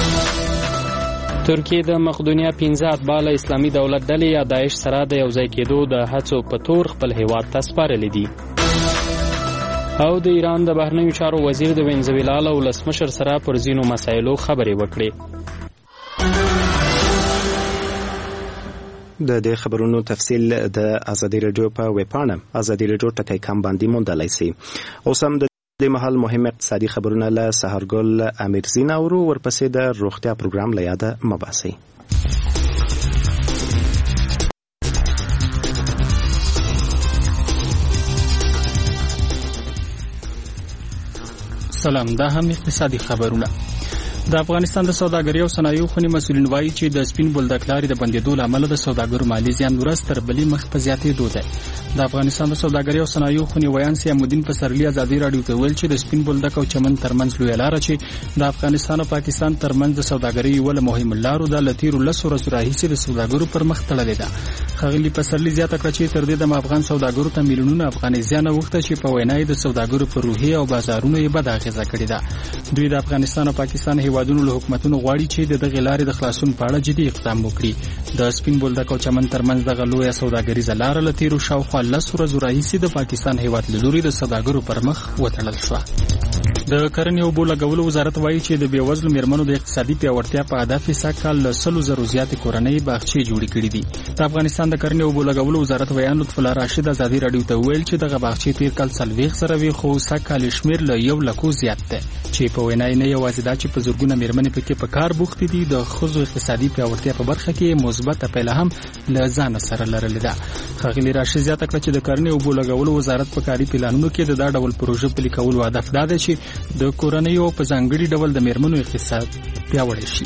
ترکیه د مقدونیا 15 اتباع اسلامي دولت ډلې یا داعش سره د یوځای کېدو د هڅو په تور خپل هیواد ته سپارلې دي. او د ایران د بهرنیو چارو وزیر د وینزویلا له ولسمشر سره پر ځینو مسایلو خبرې وکړې. د دې خبرونو تفصیل د ازادي رادیو په ویب پاڼه ازادي رادیو ټکی کم باندې موندلای شئ. اوس هم د محل مهم اقتصادي خبرونه له سحرګل امیرزین اورو، ورپسې د روغتیا پروګرام له یاده مباسي. سلام، دا هم اقتصادي خبرونه. د افغانستان د سوداګرۍ او صنایعو خونې مسؤلین وایي چې د سپین بولدک لارې د بندېدو له امله د سوداګرو مالي زیان ورځ تر بلې مخ په زیاتېدو دی. د افغانستان د سوداګرۍ او صنایعو خونې ویان سیامالدین په سرلی ازادي راډیو ته ویل چې د سپین بولدک او چمن ترمنځ لویه لاره چې د افغانستان او پاکستان ترمنځ د سوداګرۍ یوه مهمه لارو ده له تېرو 10 ورځو راهیسې د سوداګرو پر مخ تړلې ده. ښاغلي پسرلي زیاته کړه چې تر دې دمه افغان سوداګرو ته میلیونونه افغانۍ زیان اوښته چې په وینا یې د سوداګرو پر روحیې او بازارونو یې بده اغېزه کړې ده. دوی د افغانستان او پاکستان هیوادونو له حکومتونو غواړي چې د دغه لارې د خلاصون په اړه جدي اقدام وکړي. د سپین بولدک او چمن ترمنځ دغه لویه سوداګریزه لاره له تېرو شاوخوا 10 ورځو راهیسې د پاکستان هیواد له لوري د سوداګرو پر مخ وتړل شوه. د کرنې او اوبو لګولو وزارت وایي چې د بېوزلو میرمنو د اقتصادي پیاوړتیا په هدف یې سږ کال له 100,000 زیاتې کورنۍ باغچې جوړې کړې دي. د افغانستان د کرنې او اوبو لګولو وزارت ویان لطف الله راشد ازادي راډیو ته وویل چې دغه باغچې تېر کال 40,000 وي، خو سږ کال یې شمېر له 1 لک زیات دی چې په وینا یې نه یوازې دا چې په زرګونه میرمنې پکې په کار بوختې دي، د ښځو اقتصادي پیاوړتیا په برخه کې مثبته پیله هم له ځانه سره لرلې ده. ښاغلي راشد زیاته کړه چې د کرنې او اوبو لګولو وزارت په کاري پلانونو کې د دا ډول پروژې پلي کولو هدف دا دی چې د کورنۍ او په ځانګړي ډول د میرمنو اقتصاد پیاوړی شي.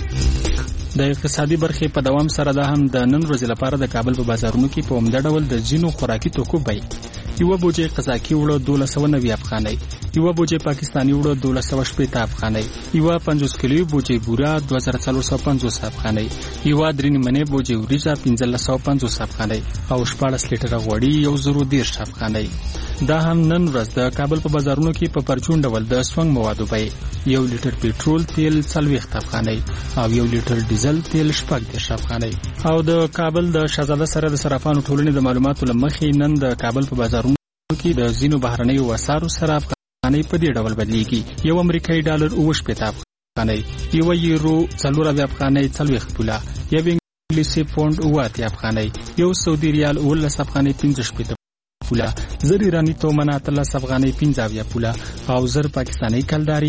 د اقتصادي برخې په دوام سره دا هم د نن ورځې لپاره د کابل په بازارونو کې په عمده ډول د ځینو خوراکي توکو بیې: یوه بوجۍ قزاقي اوړه 1290 افغانۍ، یوه بوجۍ پاکستاني اوړه 1260 افغانۍ، یوه 50 کیلوي بوجۍ بوره 2450 افغانۍ، یوه 3 نیمه بوجۍ وریجه 1550 افغانۍ او 14 لیټره غوړي 1010 افغانۍ. دا هم نن ورځ د کابل په بازارونو کې په پرچون ډول د سونګ موادو بیې: 1 لیټر پېټرول تیل 40 افغانۍ او 1 لیټر ډیزل تیل 14 افغانۍ. او د کابل د شهزاده سره د صرافانو ټولنې د معلوماتو له مخې نن د کابل په بازارونو کې د ځینو بهرنیو وسارو سره افغانۍ په دې ډول بدلیږي: 1 امریکایي ډالر 68 افغانۍ، 1 یورو 40 افغانۍ 40 پوله، 1 انګلیسي پوند 8 افغانۍ، 1 سعودي ریال 19 افغانۍ 15 پوله، 1000 ایرانی تومنه 13 افغانۍ 15 پوله او 1000 پاکستاني کلداري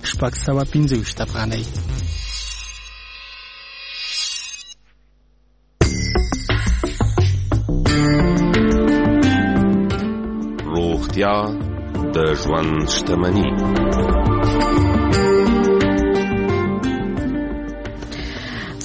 625 افغانۍ. روغتیا د ژوند شتمني.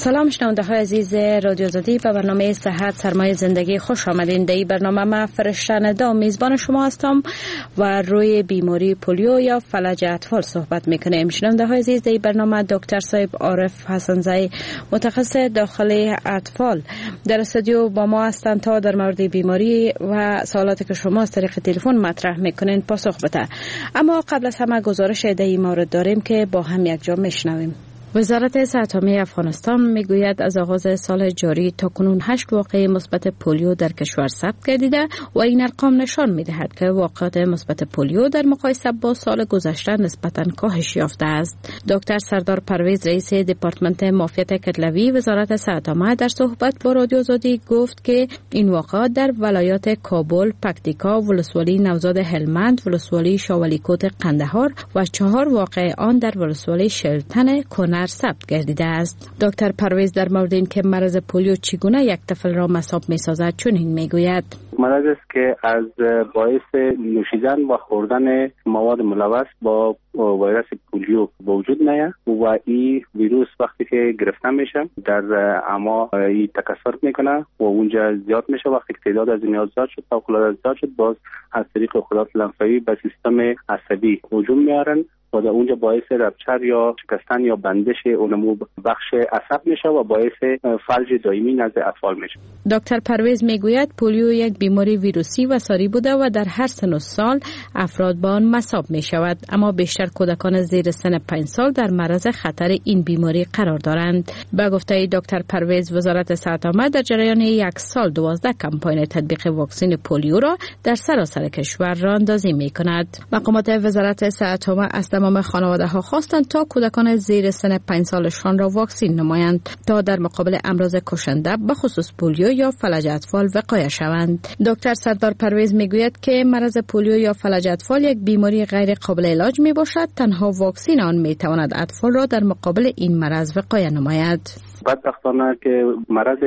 سلام شنونده های عزیز رادیو آزادی، به برنامه صحت سرمایه زندگی خوش آمدین. در این برنامه من فرشته ندا میزبان شما هستم و روی بیماری پولیو یا فلج اطفال صحبت میکنیم. شنونده های عزیز، در این برنامه دکتر صاحب عارف حسنزئی متخصص داخلی اطفال در استودیو با ما هستند تا در مورد بیماری و سوالاتی که شما از طریق تلفن مطرح میکنین پاسخ بده. اما قبل از همه گزارش در این مورد داریم که با هم یک جا میشنویم. وزارت صحت عامه افغانستان میگوید از آغاز سال جاری تا کنون 8 واقعه مثبت پولیو در کشور ثبت گردیده و این ارقام نشان میدهد که واقعات مثبت پولیو در مقایسه با سال گذشته نسبتاً کاهش یافته است. دکتر سردار پرویز رئیس دپارتمنت معافیت کتلوی وزارت صحت عامه در صحبت با رادیو آزادی گفت که این واقعات در ولایات کابل، پکتیکا، ولسوالی نوزاد هلمند، ولسوالی شاولیکوت قندهار و 4 واقعه آن در ولسوالی شلتن کنر ثبت گردیده است. دکتر پرویز در مورد این که مرض پولیو چگونه یک طفل را مصاب می‌سازد چنین میگوید: مرض است که از باعث نوشیدن و خوردن مواد ملوث با ویروس پولیو وجود میاد و این ویروس وقتی که گرفته میشه در اما این تکثر میکنه و اونجا زیاد میشه. وقتی که تعداد از این زیاد شد تا خلاص زیاد شد، باز از طریق خلاص لنفاوی به سیستم عصبی هجوم میارن و در اونجا باعث رپچر یا شکستن یا بندش اونمو بخش عصب میشه و باعث فلج دائمی نزد اطفال میشه. دکتر پرویز میگوید پولیو یک بیماری ویروسی و ساری بوده و در هر سن و سال افراد با آن مصاب میشود، اما بیشتر کودکان زیر سن 5 سال در معرض خطر این بیماری قرار دارند. به گفته دکتر پرویز، وزارت صحت عامه در جریان یک سال 12 کمپاین تطبیق واکسن پولیو را در سراسر کشور راهاندازی میکند. مقامات وزارت صحت عامه از تمام خانواده‌ها خواستند تا کودکان زیر سن 5 سالشان را واکسین نمایند تا در مقابل امراض کشنده به خصوص پولیو یا فلج اطفال وقایه شوند. دکتر سردار پرویز میگوید که مرض پولیو یا فلج اطفال یک بیماری غیر قابل علاج می باشد. تنها واکسن آن می تواند اطفال را در مقابل این مرض وقایه نماید. بدبختانه که مرض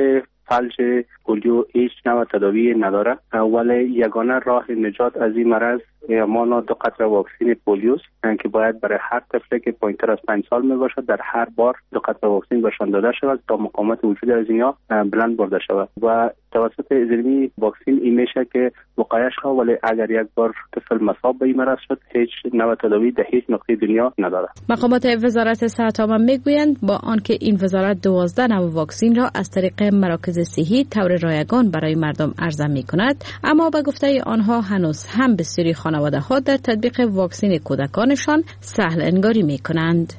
فلج پولیو هیچ نوع تداوی نداره، ولی یگانه راه نجات از این مرض مانا 2 قطره واکسن پولیوست که باید برای هر طفلی که پایینتر از 5 سال می باشد در هر بار 2 قطره واکسن بهشان داده شود تا مقاومت وجود از اینها بلند برده شود و توسط علمی واکسن این میشه که وقایش ها، ولی اگر یک بار طفل مصاب به این مرض شد هیچ نوع تداوی در هیچ نقطه دنیا نداره. مقامات وزارت صحت عامه میگویند با آنکه این وزارت 12 نوع واکسن را از طریق مراکز صحی طور رایگان برای مردم عرضه میکند، اما به گفته آنها هنوز هم بسیاری خانواده ها در تطبیق واکسن کودکانشان سهل انگاری میکنند.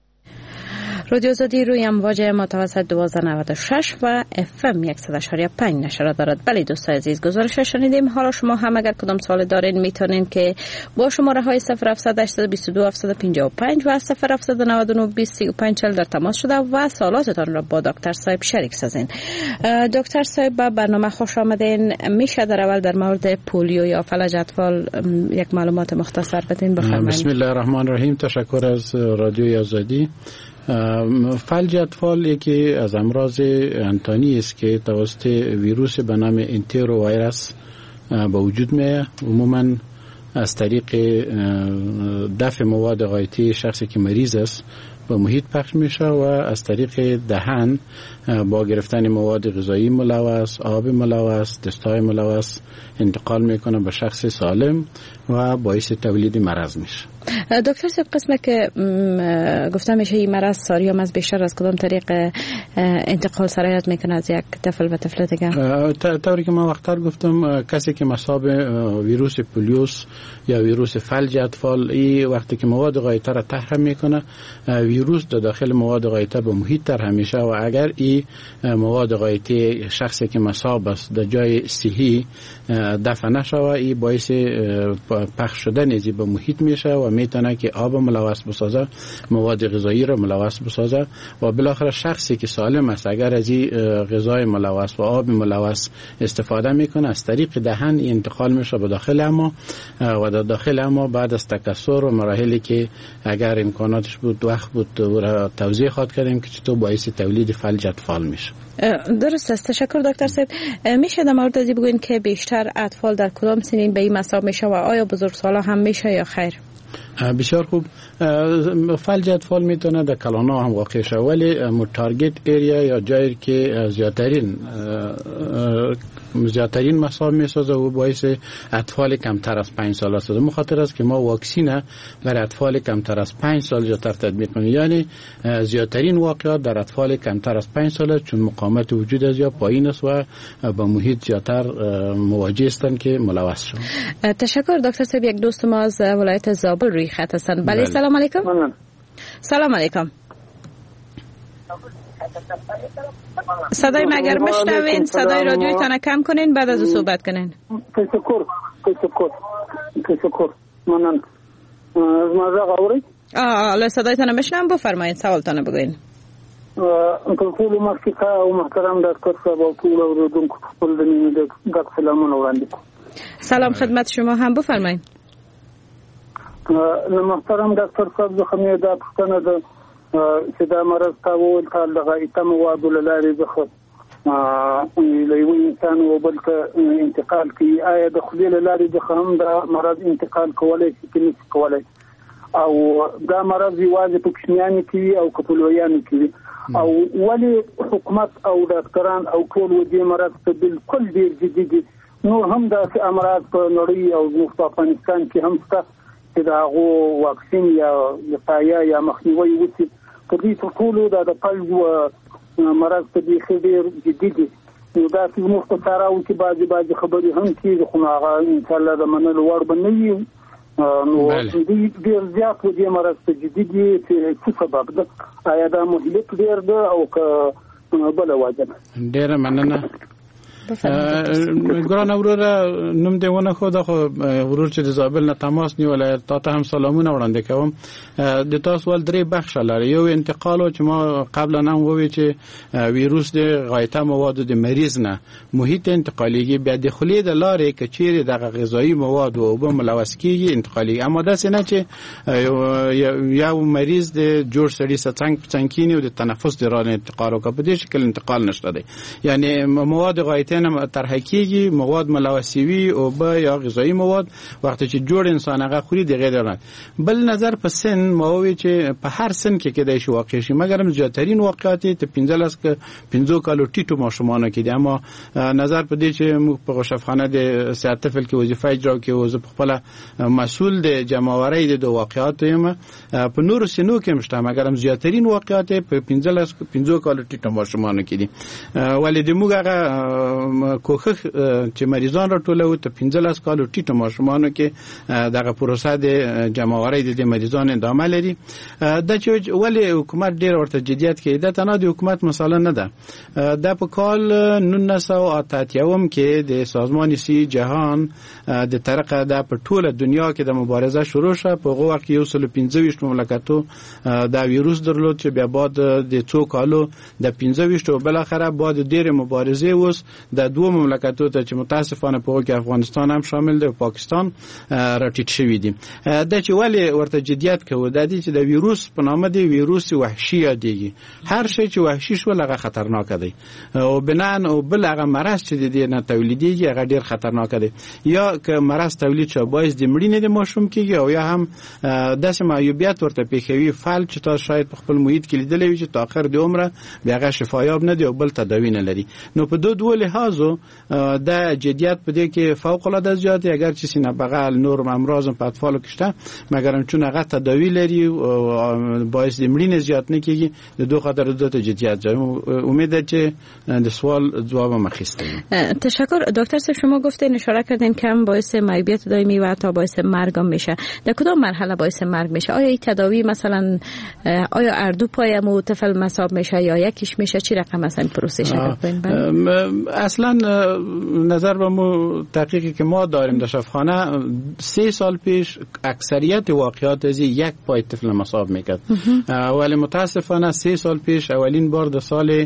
رادیو آزادی روی امواج متوسط 1296 و FM 100.5 نشر دارد. بله دوستان عزیز، گزارش شنیدیم. حالا شما هم اگر کدام سوال دارین میتونین که با شماره های 0700 822 755 و 0799 2035 در تماس شده و سوالاتتان را با دکتر صاحب شریک سازین. دکتر صاحب به برنامه خوش آمدین. میشه در اول در مورد پولیو یا فلج اطفال یک معلومات مختصر بدین؟ بفرمایید. بسم الله الرحمن الرحیم. تشکر از رادیو آزادی. فلج اطفال یکی از امراض انتانی است که توسط ویروس به نام انترو ویروس به وجود میاد. عموما از طریق دفع مواد غایطی شخصی که مریض است به محیط پخش میشه و از طریق دهن با گرفتن مواد غذایی ملوث، آب ملوث، دستای ملوث انتقال میکنه به شخص سالم و باعث تولید مرض میشه. دکتر صاحب، قسمه که گفتم میشه این مرض ساریام از بیشتر از کدام طریق انتقال سرایت میکنه از یک طفل به طفل دیگه؟ طوری که من وقتر گفتم، کسی که مصاب ویروس پولیوس یا ویروس فلج اطفال، این وقتی که مواد غایطه را طرح میکنه، ویروس در داخل مواد غایطه به محیط طرح میشه و اگر این مواد غایطه شخصی که مصاب است در جای صحی دفع نشود، این باعث پخش شدن ازی به محیط میشه و میتونه که آب ملوث بسازه، مواد غذایی را ملوث بسازه و بالاخره شخصی که سالم است اگر از این غذای ملوث و آب ملوث استفاده میکنه، از طریق دهن انتقال میشه به داخل اما و در داخل اما بعد از تکثر و مراحلی که اگر امکاناتش بود وقت بود توضیح خواهد کردیم که چطور باعث تولید فلج اطفال میشه. درست است. تشکر دکتر صاحب. میشه در مورد ازی بگوین که بیشتر اطفال در کدام سنین به این مصاب میشه و آیا بزرگسالا هم میشه یا خیر؟ بسیار خوب. فلج اطفال میتونه در کلانا هم واقع شه، ولی تارگت ایریا یا جایی که زیادترین مصاب میسازه و باعث اطفال کمتر از 5 سال است. مخاطر است که ما واکسین برای اطفال کمتر از 5 سال زیادتر تطبیق کنیم، یعنی زیادترین واقعات در اطفال کمتر از 5 سال چون مقاومت وجود از یا پایین است و با محیط زیادتر مواجه هستند که ملوث شوند. تشکر دکتر صاحب. یک دوست ما از ولایت زابل روی خط هستند. بله سلام علیکم. سلام علیکم. صدای مگر مشتوین؟ صدای رادیویتان کم کنین بعد از او صحبت کنین. تشکر. منن. از مازه غوری؟ الان صدایتان مشنم، بفرمایید سوالتان بگوین. ټول مخکې او محترم ډاکټر صاحب او ټول اوریدونکو خپل د نیمه د سلامونه وړاندې کوم. سلام خدمت شما هم، بفرمایید. محترم ډاکټر صاحب زه خو دا پوښتنه ده چې دا مرض تاول کال دغه ایته موادو له لارې څخه له یو انسان و بل ته انتقال کوي. آیا د خولې له لارې څخه هم دا مرض انتقال کولی شي که نشي کولی؟ او دا مرض یوازې په کوچنیانو کې او که په لویانو کې او ولې حکومت او ډاکټران او ټول دې مرض ته بالکل ډېر جدي دي؟ نور هم داسې امراض په نړۍ او زموږ په افغانستان کې هم شته چې د هغو واکسین یا وقایه یا مخنیوی وشي. په دې ټولو دا د فلج مرض ته بیخي ډېر جدي دي. نو داسې زموږ په ساراو کې بعضې خبرې هم کېږي، خو هغه انشاءالله د منلو وړ به نه وي. نو دوی ډېر زیات و دې مرض ته جدي دي چې څه سبب ده؟ آیا دا مهلک ډېر ده او که بله وجه ده؟ ډېره مننه. ګران وروره نوم دې ونه خو د ورور چې د زابل نه تماس نیولای تا ته هم سلامونه وړاندې کوم. د تاسو ول درې بخش لري. یو انتقال چې ما قبلا هم ووی چې ویروس د غایطه مواد د مریض نه محیط انتقالیږي، بیا د خولې د لارې کچېره د غذایی مواد او به ملوث کیږي انتقالیږي. اما دا څنګه چې یو مریض د جوړ سړي څنګه او د تنفس د رانه انتقال او په دې شکل انتقال نشته دی. یعنی مواد غایطه نه طرح کیږي، مواد ملوثوي او به یا غذایی مواد وخت چې جوړ انسان هغه خوري د غیر نه. بل نظر په سن مووي چې په هر سن کې کېدای شي واقع شي، مګر زیاترین واقعات ته 15 کالو ټیټو ماشومان کې دي. اما نظر په دې چې موږ په غشفخانه د صحت طفل کې وظیفه اجرا کوي او زه په خپل مسؤل د جمعواري د واقعات یم په نورو سنو کې مشته، مګر زیاترین واقعات په 15 کالو ټیټو ماشومان کې دي. ولې د موږ هغه کوخه چې مریضان راټولو ته 15 کالو ټیټو ماشومان کې دغه پروسه د جمعواري د مریضان ادامه لري. دا چې ولې حکومت ډیر ورته جديت کوي، دا تنها د حکومت مسله نه ده. د په کال 1988 کې د سازمان صحي جهان د طرقه د په ټوله دنیا کې د مبارزه شروع شوه. په هغه وخت یو سل 25 مملکتو دا ویروس درلود چې بیا بعد د څو کالو د 25 بل اخره بعد ډیر مبارزه اوس د دوه مملکتو ته چې متاسفانه په هغه کې افغانستان هم شامل دی او پاکستان راټیټ شوی دی. دا چې ولې ورته جديت کوي د دې چې د ویروس په نامه دی ویروس وحشي یادېږي. هر شی چې وحشي شو لغه خطرناک دی او بنان او بل هغه مرض چې د دې نه تولیدېږي هغه ډیر خطرناک دی. یا که مرض تولید شو باعث د مړینې د ماشوم کېږي او یا هم داسې معیوبیت ورته پیښوي فعل چې تاسو شاید په خپل محیط کې لیدلې وي چې تا اخر د عمره بیا هغه شفایاب نه دی او بل تداوی نه لري. نو په دوه لحاظو د جديت په دې کې فوق العاده زیات اگر چې سینه بغل نور امراض په اطفالو کې شته، مګر چون هغه تداوی لري او باعث د مړینې زیات نه کیږي. د دوه خاطر د جديت ځای امید ده چې د سوال جواب مخسته. تشکر دکتر صاحب. شما گفتین اشاره کردین که هم باعث معیوبیت دائمی و حتی باعث مرگ هم میشه. در کدام مرحله باعث مرگ میشه؟ آیا این تداوی مثلا آیا اردو پایم طفل مصاب میشه یا یکیش میشه؟ چی رقم مثلا پروسه اصلا نظر به مو تحقیقی که ما داریم در شفاخانه 3 سال پیش اکثریت واقعات از یک پای طفل مصاب میکرد، ولی متاسفانه 3 سال پیش اولین بار در سال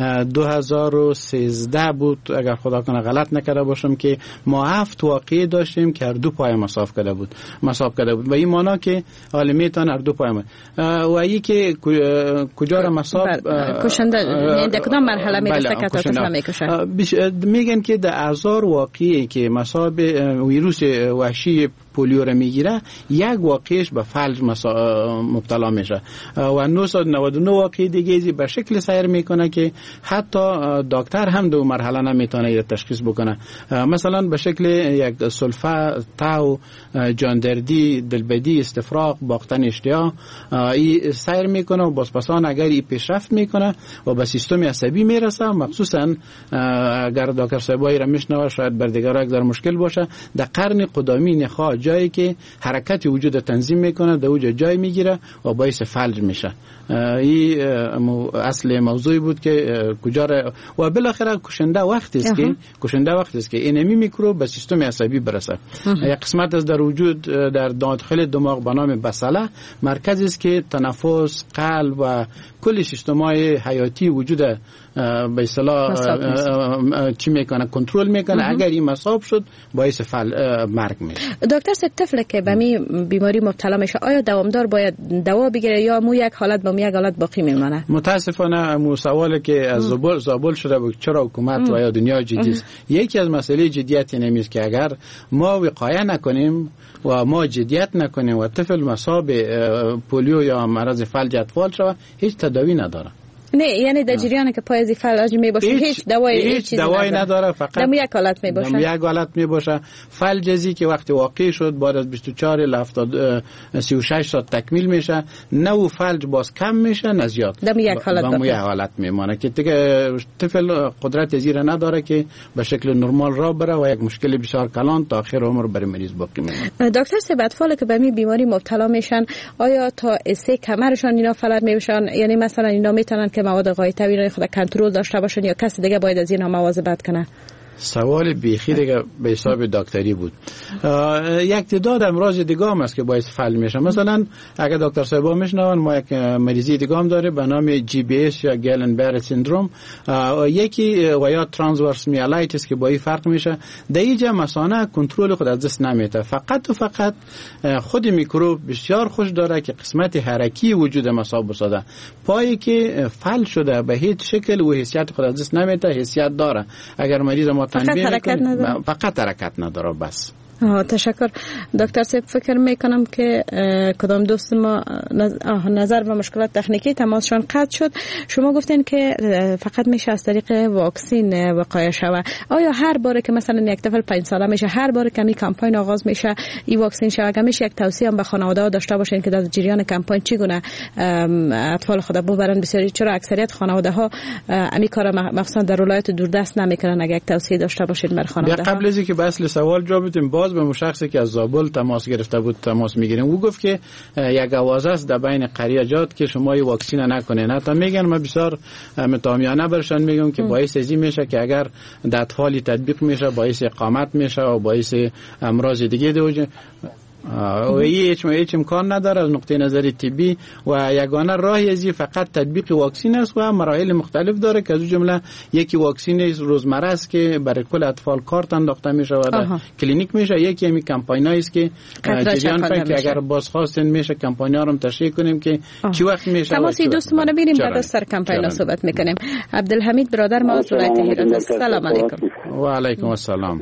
2013 بود اگر خدا کنه غلط نکرده باشم که ما 7 واقعه داشتیم که هر دو پای مصاب کرده بود و این معنی که عالمیتان هر دو پای و ای که کجا را مصاب کشنده در کدام مرحله میرسه که طفل میکشه؟ میگن که در 1000 واقعی که مصاب ویروس وحشی پولیو را میگیره یک واقعش به فلج مبتلا میشه و 999 واقع دیگه به شکل سیر میکنه که حتی دکتر هم دو مرحله نمیتونه تشخیص بکنه. مثلا به شکل یک سلفه، تاو، جاندردی، دلبدی، استفراغ، باختن اشتها ای سیر میکنه و بازپسان اگر ای پیشرفت میکنه و به سیستم عصبی میرسه، مخصوصا اگر دکتر صاحبایی را میشنوه شاید بر دیگران در مشکل باشه، در قرن قدامی نخاع جایی که حرکت وجود تنظیم میکنه در اوج جای میگیره و باعث فلج میشه. این اصل موضوعی بود که کجا و بالاخره کشنده وقتی است که اینمی میکروب به سیستم عصبی برسه. یک قسمت از در وجود در داخل دماغ به نام بسله مرکزی است که تنفس، قلب و کل سیستم‌های حیاتی وجود به اصطلاح چی میکنه، کنترل میکنه. اگر این مصاب شد باعث مرگ میشه. دکتر طفل که به می بیماری مبتلا میشه آیا دوامدار باید دوا بگیره یا مو یک حالت با یک حالت باقی میمونه؟ متاسفانه مو سوالی که از زابل شده بود چرا حکومت و یا دنیا جدی است. یکی از مسئله جدیت اینه که اگر ما وقایه نکنیم و ما جدیت نکنیم و طفل مصاب پولیو یا مرض فلج اطفال شود هیچ تداوی نداره. نه یعنی در جریان که پایزی فلج می باشه هیچ دوایی نداره، فقط دم یک حالت می باشه. یک حالت می باشه. فلجی که وقتی واقع شد بعد از 24 الی 36 ساعت تکمیل میشه، نه فلج باز کم میشه نه زیاد. دم یک حالت میمونه که دیگه طفل قدرت زیر نداره که به شکل نرمال را بره و یک مشکل بسیار کلان تا آخر عمر بر مریض باقی میمونه. دکتر سه اطفال که به می بیماری مبتلا میشن آیا تا سه کمرشان اینا فلج میشن؟ یعنی مثلا اینا میتونن که مواد غایطی را خود کنترل داشته باشن یا کسی دیگه باید از اینا مواظبت کنه؟ سوال بیخی دیگه به حساب دکتری بود. یک تعداد امراض دیگه هم است که باعث فلج میشه. مثلا اگر دکتر صاحب میشنون ما یک مریضی دیگه هم داره به نام جی بی اس یا گلن بر سیندروم، یکی و یا ترانسورس میالایتیس که با این فرق میشه. در اینجا مثلا کنترل خود از دست نمیده، فقط و فقط خود میکروب بسیار خوش داره که قسمت حرکی وجود مصاب بسازه. پایی که فلج شده به هیچ شکل و حیثیت خود از دست نمیده، حیثیت داره. اگر مریض فقط حرکت نداره بس. تشکر دکتر صاحب. فکر میکنم که کدام دوست ما نظر و مشکلات تکنیکی تماسشان قطع شد. شما گفتین که فقط میشه از طریق واکسین وقایه شوه. آیا هر باره که مثلا یک طفل 5 ساله میشه هر باره که می کمپاین آغاز میشه این واکسین شوه، اگه میشه یک توصیه هم به خانواده ها داشته باشین که در جریان کمپاین چگونه اطفال خود ببرن؟ بسیاری چرا اکثریت خانواده ها امی کار مخصوصا در ولایت دوردست نمیکنن؟ اگه یک توصیه داشته باشین بر خانواده ها. قبل از اینکه به اصل سوال جواب بدیم باز به شخصی که از زابل تماس گرفته بود تماس میگیریم. او گفت که یک آواز است در بین قریجات که شما این واکسین نکنین. حتی میگن ما بسیار متامیانه برشان میگم که باعث ازی میشه که اگر در اطفالی تطبیق میشه باعث اقامت میشه و باعث امراض دیگه دوجه و هیچ امکان نداره از نقطه نظر طبی و یگانه راهی ازی فقط تطبیق واکسین است و مراحل مختلف داره که از جمله یکی واکسین روزمره است که برای کل اطفال کارت انداخته میشه و در کلینیک میشه. یکی همی کمپاینایی است که جریان فکر که اگر بازخواستن میشه کمپاین‌ها رو تشریح کنیم که چی وقت میشه. تماسی دوستمان ببینیم بعد از سر کمپاین صحبت میکنیم. عبدالحمید برادر ما از ولایت هرات. سلام علیکم. و علیکم السلام.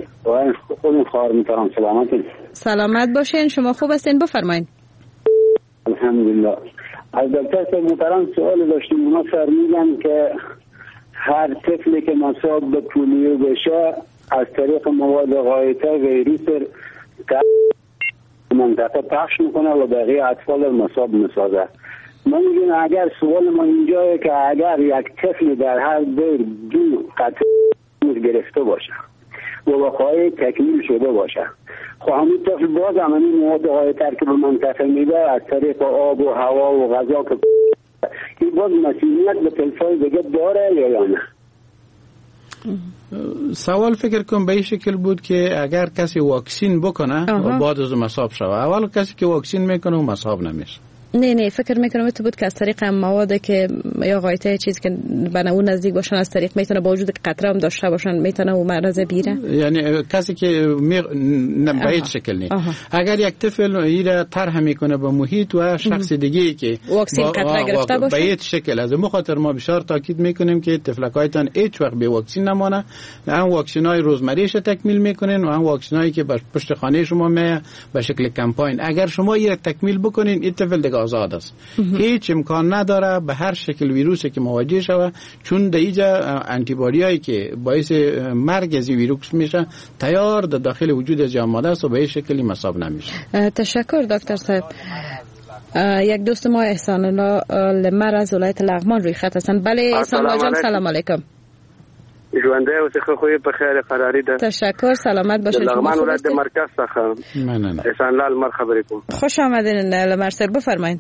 سلامت باشین. شما خوب هستین؟ بفرمایید. الحمدلله. از دکتر صاحب محترم سوال داشتیم. اونا فرمودن که هر طفلی که مصاب به پولیو بشه از طریق مواد غایطه ویروس منطقه پخش میکنه و بقیه اطفال مصاب میسازه. من میگم اگر سوال ما اینجایه که اگر یک طفل در هر دو قطعه گرفته باشه و وقایع تکمیل شده باشه، خب همین طفل باز هم این مواد غایطه که به منطقه میده از طریق آب و هوا و غذا که این باز مسئولیت به طفل‌های دیگه داره یا نه؟ سوال فکر کنم به این شکل بود که اگر کسی واکسین بکنه و بعد از مصاب شوه، اول کسی که واکسین میکنه و مصاب نمیشه. نه فکر میکنم تو بود که از طریق مواد که یا غایطه چیزی که به نوع نزدیک باشن از طریق میتونه با وجود قطره هم داشته باشن میتونه اون مرض بیره. یعنی کسی که نه به هیچ شکل نیست. اگر یک طفل ایره طرح میکنه به محیط و شخص دیگه که واکسن قطره گرفته باشه به هیچ شکل از مخاطر ما بسیار تاکید میکنیم که طفلکایتان هیچ وقت به واکسن نمونه. هم واکسنای روزمریش تکمیل میکنین و هم واکسنایی که پشت خانه شما میه به شکل کمپاین. اگر شما ایره تکمیل بکنین این طفل دیگه آزاد است. هیچ امکان نداره به هر شکل ویروسی که مواجه شوه، چون در اینجا آنتی بادیایی که باعث مرگ از ویروس میشه تیار در داخل وجود از آماده است و به این شکلی مصاب نمیشه. تشکر دکتر صاحب. یک دوست ما احسان الله لمر از ولایت لغمان روی خط هستن. بله احسان الله جان سلام علیکم. ژوندی اوسه خو په خیر قراری ده. تشکر سلامت باشید. لغمان ولایت مرکز څخه احسان الله لمر خبرې کوم. خوش آمدین لمر صاحب بفرمایید.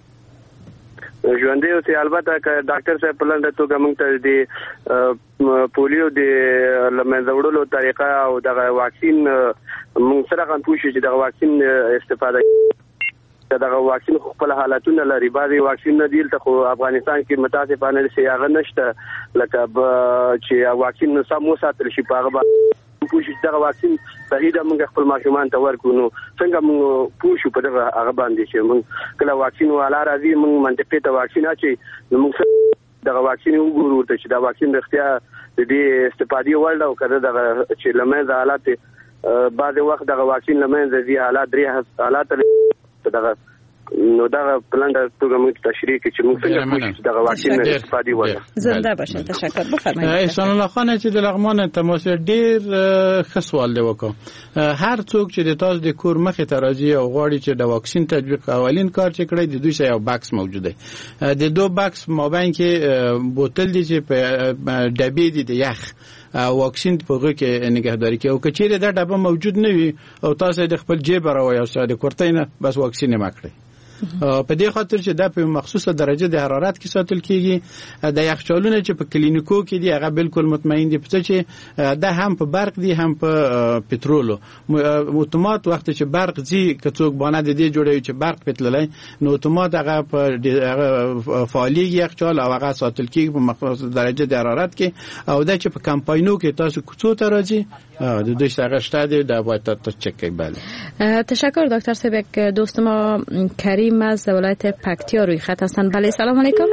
ژوندی اوسه البته که ډاکټر صاحب په لنډه توګه موږ ته د پولیو د لمنځه وړلو طریقه او د واکسین موږ سره غن پوښي چې د واکسین استفاده دغه واکسین خپل حالتونه لري. بعضي واکسین نه دی ته خو افغانستان کې متاسفانه شیاغه نشته لکه چې واکسین سمو ساتل شي په هغه پوښي دغه واکسین صحیح د موږ خپل ماشومان ته ورکو نو څنګه موږ پوښو په دغه هغه باندې چې موږ کله واکسین والا راځي موږ منطقه ته واکسین اچي موږ دغه واکسین وګورو ته چې دا واکسین اختیار د استفادې وړ او کړه دغه چې لمنځه حالات بعض وخت دغه واکسین لمنځه دي حالات درې حالات دغه نو دا پلان د توګه تشریح کې چې موږ څنګه دغه واکسین استفادې وړه. زنده باشئ. تشکر. بفرمایئ. احسان الله خان چې د لغمان تماس ډیر ښه سوال دی وکړ. هر څوک چې د تاسو د کور مخې ته راځي او غواړي چې د واکسین تطبیق اولین کار چې کړی د دوی سره یو باکس موجود دی. د دو باکس مابین کې بوتل دی چې په ډبې دی د یخ واکسین په هغه کې نگهداری کوي او کچېره دا ډبه موجود نه وي او تاسو د خپل جیب راوي او ساده کورتینه بس واکسین مکړي. په دې خاطر چې دا په مخصوصه درجه د حرارت کې ساتل کیږي. د یخچالونه چې په کلینیکو کې دی هغه بالکل مطمئن دي چې دا هم په برق دی هم په پټرولو. اتومات وخت چې برق زی کڅوک باندې د دې جوړوي چې برق پټللای نو اتومات هغه په فعالیت یخچال او هغه ساتل کیږي په مخصوصه درجه د حرارت کې او دا چې په کمپاینو کې تاسو کوڅو ته راځي د دوی سره شته دی دا باید تاسو چک کړئ. بله تشکر دکتر صاحب. یک دوست ما کریم از ولایت پکتیا روی خط هستن. بله سلام علیکم.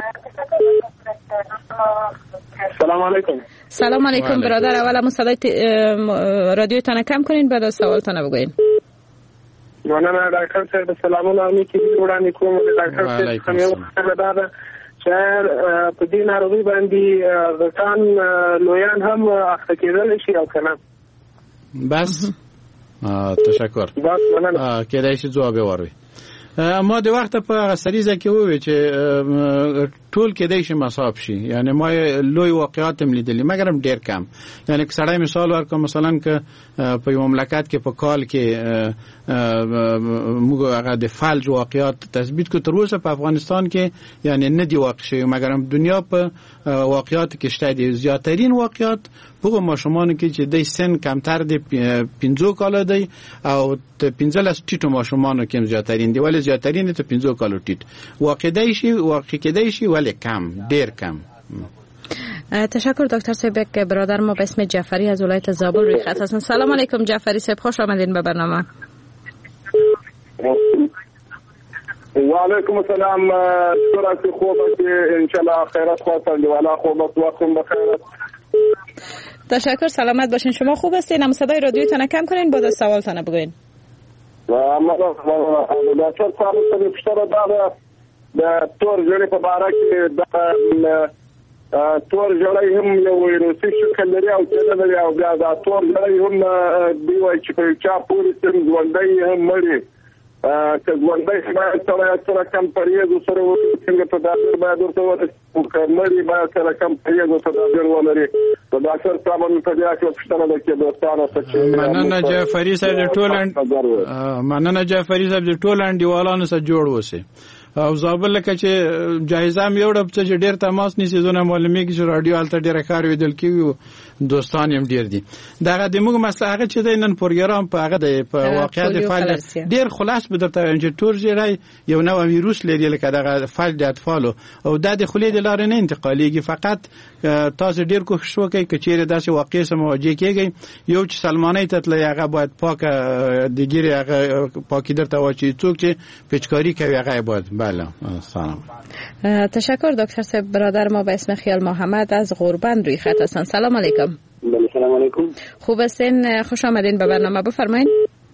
سلام علیکم. سلام علیکم برادر. اولا صدای رادیوتان کم کنین بعد از سوالتان بگوین. مننه ډاکټر صاحب. سلامونه علیکم. وړاندې کوم ډاکټر صاحب خمیو خبردار چې په دې ناروغي باندې غټان لویان هم اخته کېدل شي او کنه. بس تشکر. بس مننه. کېدای شي ځواب وروي. ما د وخت په سریزه کې وې چې ټول کېدای شي مصاب شي. یعنی ما لوی واقعات هم لیدلې مګر ډیر کم. یعنی که سړی مثال ورکوم مثلا که په یو مملکت کې په کال کې موږ هغه د فلج واقعات تثبیت کو تر اوسه په افغانستان کې یعنی نه دی واقع شوی مګر دنیا په واقعات کې شته دي. زیاترین واقعات په ماشومان کې چې د سن کمتر دی 15 کال دی او ته 15 ټیټو ماشومان کې زیاترین دی ولې زیاترین ته 15 کال ټیټ واقع کېدای شي ولی کم ډیر کم. تشکر دکتر صاحب. یک برادر ما به اسم جعفری از ولایت زابل روی خط هستن. سلام علیکم جعفری صاحب. خوش آمدین به برنامه. و علیکم السلام. شکر خوبه ان شاء الله خیرات خواستم والا خوبه وقتم بخیر. تشکر. سلامت باشین. شما خوب هستین؟ هم صدای رادیوتون کم کنین بعد از سوالتون بگوین. ما دکتر صاحب ته پوښتنه ده د تور ژړې په باره کې د تور ژړی هم یو ویروسي شکل لري او څه لري او بیا د تور ژړی هم دی وایي چې په چا پورې سم ژوندی هم مړي که ژوندی باید سره کم پرهیز ورسره وکړي څنګه تدابیر باید ورته ونیسي که مړي باید سره کم پرهیز او تدابیر ولري. د ډاکټر صاحب هم په دې اړه پوښتنه ده چې دوستانو ته چې مننه جعفري صاحب د ټول انډیوالانو سره جوړ اوسئ او زابل لکه چې جایزه مې وړه چې ډېر تماس نیسي زونه معلومیږي چې رادیو هلته ډېره کار ویدل کیږي دوستان هم ډېر دي دغه د موږ مسله هغه چې دی نن پروګرام په هغه دی په واقعیت فعال ډېر خلاص به درته وایم چې ټول ژیری یو نوی ویروس لري لکه دغه فلج اطفالو او دا د خولې د لارې نه انتقالیږي فقط تاسو ډېر کوښښ وکړئ که چیرې داسې واقعې سره مواجه کیږئ یو چې سلمانۍ ته تلئ هغه باید پاکه د ګیرې هغه پاکي درته واچوي څوک چې پیچکاري کوي هغه باید بله سلام تشکر دکتر صاحب برادر ما به اسم خیال محمد از غوربند روی خط هستن سلام علیکم بله سلام علیکم خوب هستین خوش آمدین به برنامه بفرمایید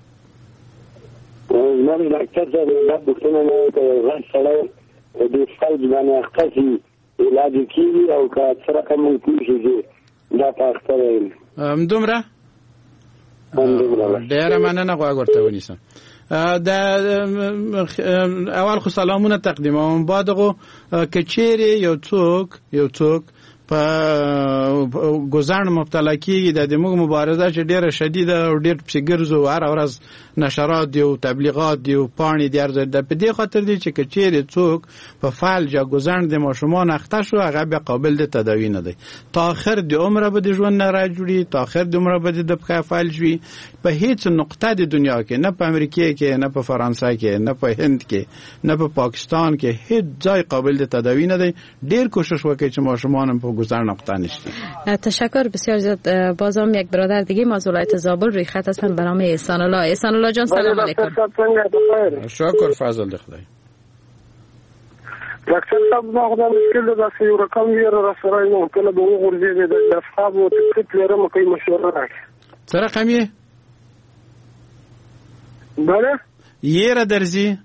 من دکتر صاحب گفتم که غیر سلام د فلج باندې اختصي علاج کیږي او که سره کوم کوشش دا پاکستان دومره ډېر مننه غواړم ورته ونیسم اول خو سلامونه تقدیموم بعد خو کچېری یو څوک په ګزان مبتلا کیږي د موږ مبارزه چې ډیره شدیده او ډیر پسګرزو هر ورځ نشرات دی او تبلیغات دی او پانی دی ارزه د په دې خاطر دی چې کچېری څوک په فلج یا ګزان د ماشومان اخته شو هغه به قابل د تداوی نه دی تا اخر د عمره به د ژوند نه راجوړي تا اخر د عمره به د فلج وي په هیڅ نقطه د دنیا کې نه په امریکا کې نه په فرانسه کې نه په هند کې نه په پاکستان کې هیڅ ځای قابل د تداوی نه دی ډیر کوشش وکړي چې ماشومان په گذر نقطه نشته. تشکر بسیار زیاد. بازم یک برادر دیگه از ولایت زابل روی خط هستن به نام احسان الله. احسان الله جان سلام علیکم. شکر فضل خدای. دکتر صاحب ما خدای مشکل ده سی رقم یې را سره نو کله به وګورځي د اصحاب او تکلیف لرم کوي مشوره راکړي. څه رقم یې؟ بله یې را درځي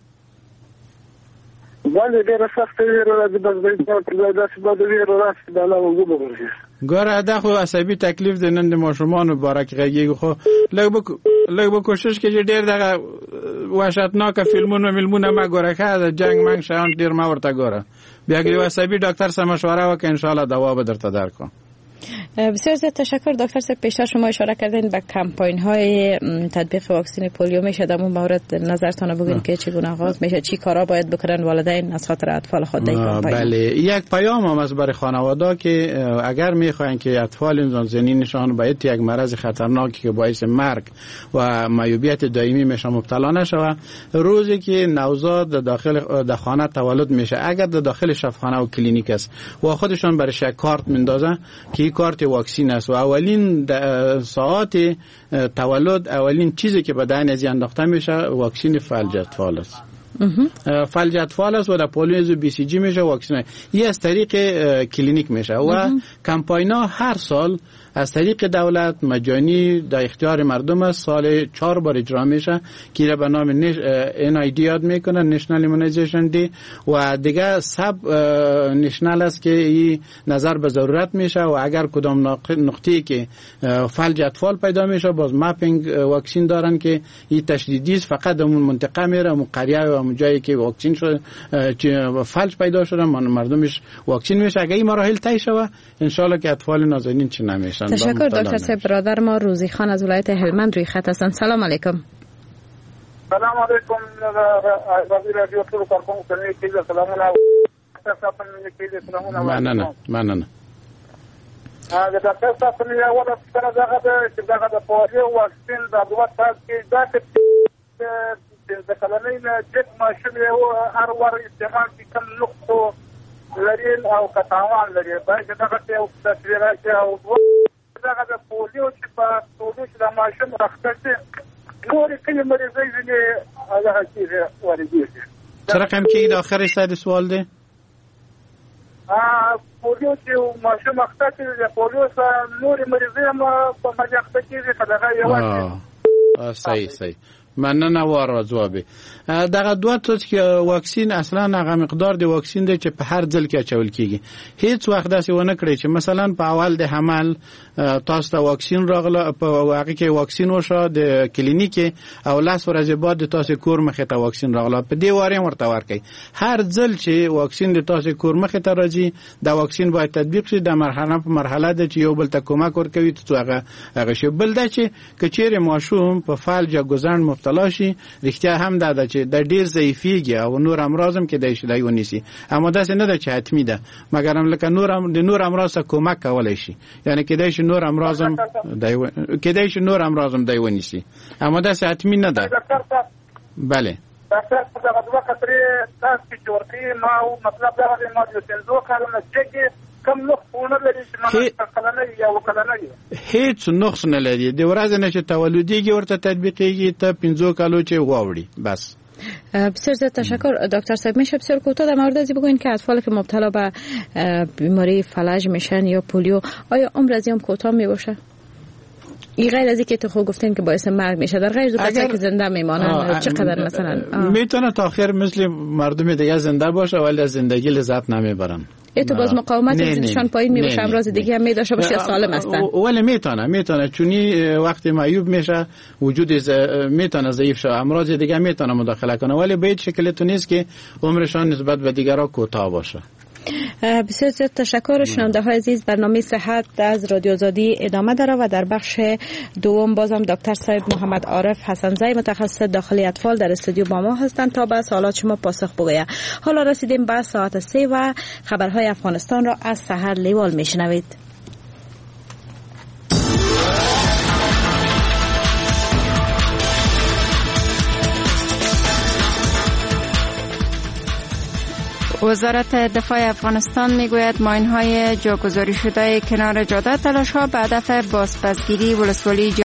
باندې ډېر سخت یې راځي بس داسې به د ویرو راشي دا نه وګورځي. ګوره دا خو عصبي تکلیف د نن د ماشومان مبارک غږیږي خو لږ به کوشش کوي چې ډېر دغه وحشتناک فلمونه ما ګوره ښه د جنګ منګ شیان ډېر ما ورته ګوره بیا که عصبي ډاکټر سره مشوره وکړه انشاءالله دوا به درته درکړم. بسیار زیاد تشکر دکتر صاحب. پیشتر شما اشاره کردین به کمپاین های تطبیق واکسن پولیو. میشه در اون مورد نظرتون بگین که چگونه آغاز میشه چی کارا باید بکنن والدین از خاطر اطفال خود در کمپاین؟ بله یک پیام هم از برای خانواده که اگر میخواین که اطفال نازنینشان به یک مرض خطرناکی که باعث مرگ و معیوبیت دائمی میشه مبتلا نشوه روزی که نوزاد در خانه تولد میشه اگر در داخل شفاخانه و کلینیک است و خودشان برش کارت میندازه که کارت واکسین است و اولین ساعت تولد اولین چیزی که بدن از انداخته میشه واکسین فلج اطفال است. فلج اطفال است و در پولیو بی سی جی میشه واکسین این از طریق کلینیک میشه و کمپاینا هر سال از طریق دولت مجانی در اختیار مردم است. سال 4 بار اجرا میشه که به نام NID یاد میکنن نشنال ایمونایزیشن دی و دیگه سب نشنال است که این نظر به ضرورت میشه و اگر کدام نقطه‌ای که فلج اطفال پیدا میشه باز ماپینگ واکسین دارن که این تشدیدی است فقط اون منطقه میره اون قریه و اون جایی که واکسین شده فلج پیدا شده مردمش واکسین میشه. اگه این مراحل طی شه ان شاء الله که اطفال نازنین چی نمیشن. تشکر دکتر صاحب. برادر ما روزی خان از ولایت هلمند روی خط هستن. سلام علیکم. سلام علیکم وزیر رادیو تو کارکون کنی که سلامونه مننه دکتر صاحب نو یو ولا څنګه دغه د پولیو واکسین د دوه ساعت کې دا د کلنۍ نه چې ماشوم یو هر ور استعمال کم نقطو لري او کتاوان لري باید دغه یو تصویرات او دغه د پولیو چې په ټولو چې د ماشوم راخته نور کله مریضي نه هغه کیږي ورېږي. څه رقم کې د اخر ساده سوال دی؟ پولیو چې ماشوم اخته کیږي پولیو سره نور مریضي هم په مجاخته کیږي خدغه یو صحیح مننه واره جوابه دغه دوه څه واکسین اصلا هغه مقدار د واکسین دی چې په هر ځل کې اچول کیږي. هیڅ وخت داسې ونه کړی چې مثلا په اول د حمل تاسو ته واکسین راغله په واقع کې واکسین وشو د کلینیک او لاس ورځې بعد تاسو کور مخه ته واکسین راغله په دې واره ورته ورکړي. هر ځل چې واکسین د تاسو کور مخه ته راځي د واکسین باید تطبیق شي د مرحله په مرحله د چې یو بل ته کومک ورکوي ته هغه شی بل د چې کچېره ماشوم په فلج ګزان مبتلا شي رښتیا هم دا چې د ډیر ضعیفیږي او نور امراض هم کې د شدای ونیسي اما دا نه ده چې حتمی ده مګر هم لکه نور امراض کمک کولای شي یعنی کې د نور امراض هم دی ونیسي اما دا حتمی نه ده. بله ډاکټر دا غوښتنه کړې تاسو چې ورته ما او مطلب دا دی ما د سنځو کارونه چې کم نقصونه لري چې ما کلنه یا وکلنه هیڅ نقص نه لري د ورځې نه چې تولدیږي ورته تطبیقیږي ته 15 کالو چې غواړي بس. بسیار زیاد تشکر دکتر صاحب. میشه بسیار کوتاه در مورد ازی بگوین که اطفال که مبتلا به بیماری فلج میشن یا پولیو آیا عمر ازی هم کوتاه میباشه؟ این غیر از اینکه تو خود گفتین که باعث مرگ میشه در غیر بچه‌ای که زنده میمانن چقدر مثلا میتونه تا آخر مثل مردم دیگه زنده باشه ولی از زندگی لذت نمیبرن. تو باز مقاومت وجودشان پایین میباشه امراض دیگه هم میداشه باشه سالم هستن ولی میتونه چونی وقتی معیوب میشه وجود میتونه ضعیف شه امراض دیگه میتونه مداخله کنه ولی به هیچ شکلی نیست که عمرشان نسبت به دیگران کوتاه باشه. بسیار زیاد تشکر. شنونده های عزیز برنامه صحت از رادیو آزادی ادامه داره و در بخش دوم بازم دکتر صاحب محمد عارف حسنزی متخصص داخلی اطفال در استودیو با ما هستند تا به سوالات شما پاسخ بگوید. حالا رسیدیم به ساعت 3 و خبرهای افغانستان را از سحر لیوال میشنوید. وزارت دفاع افغانستان میگوید ماین‌های جاگذاری شده کنار جاده تلاش‌ها به هدف بازپسگیری ولسوالی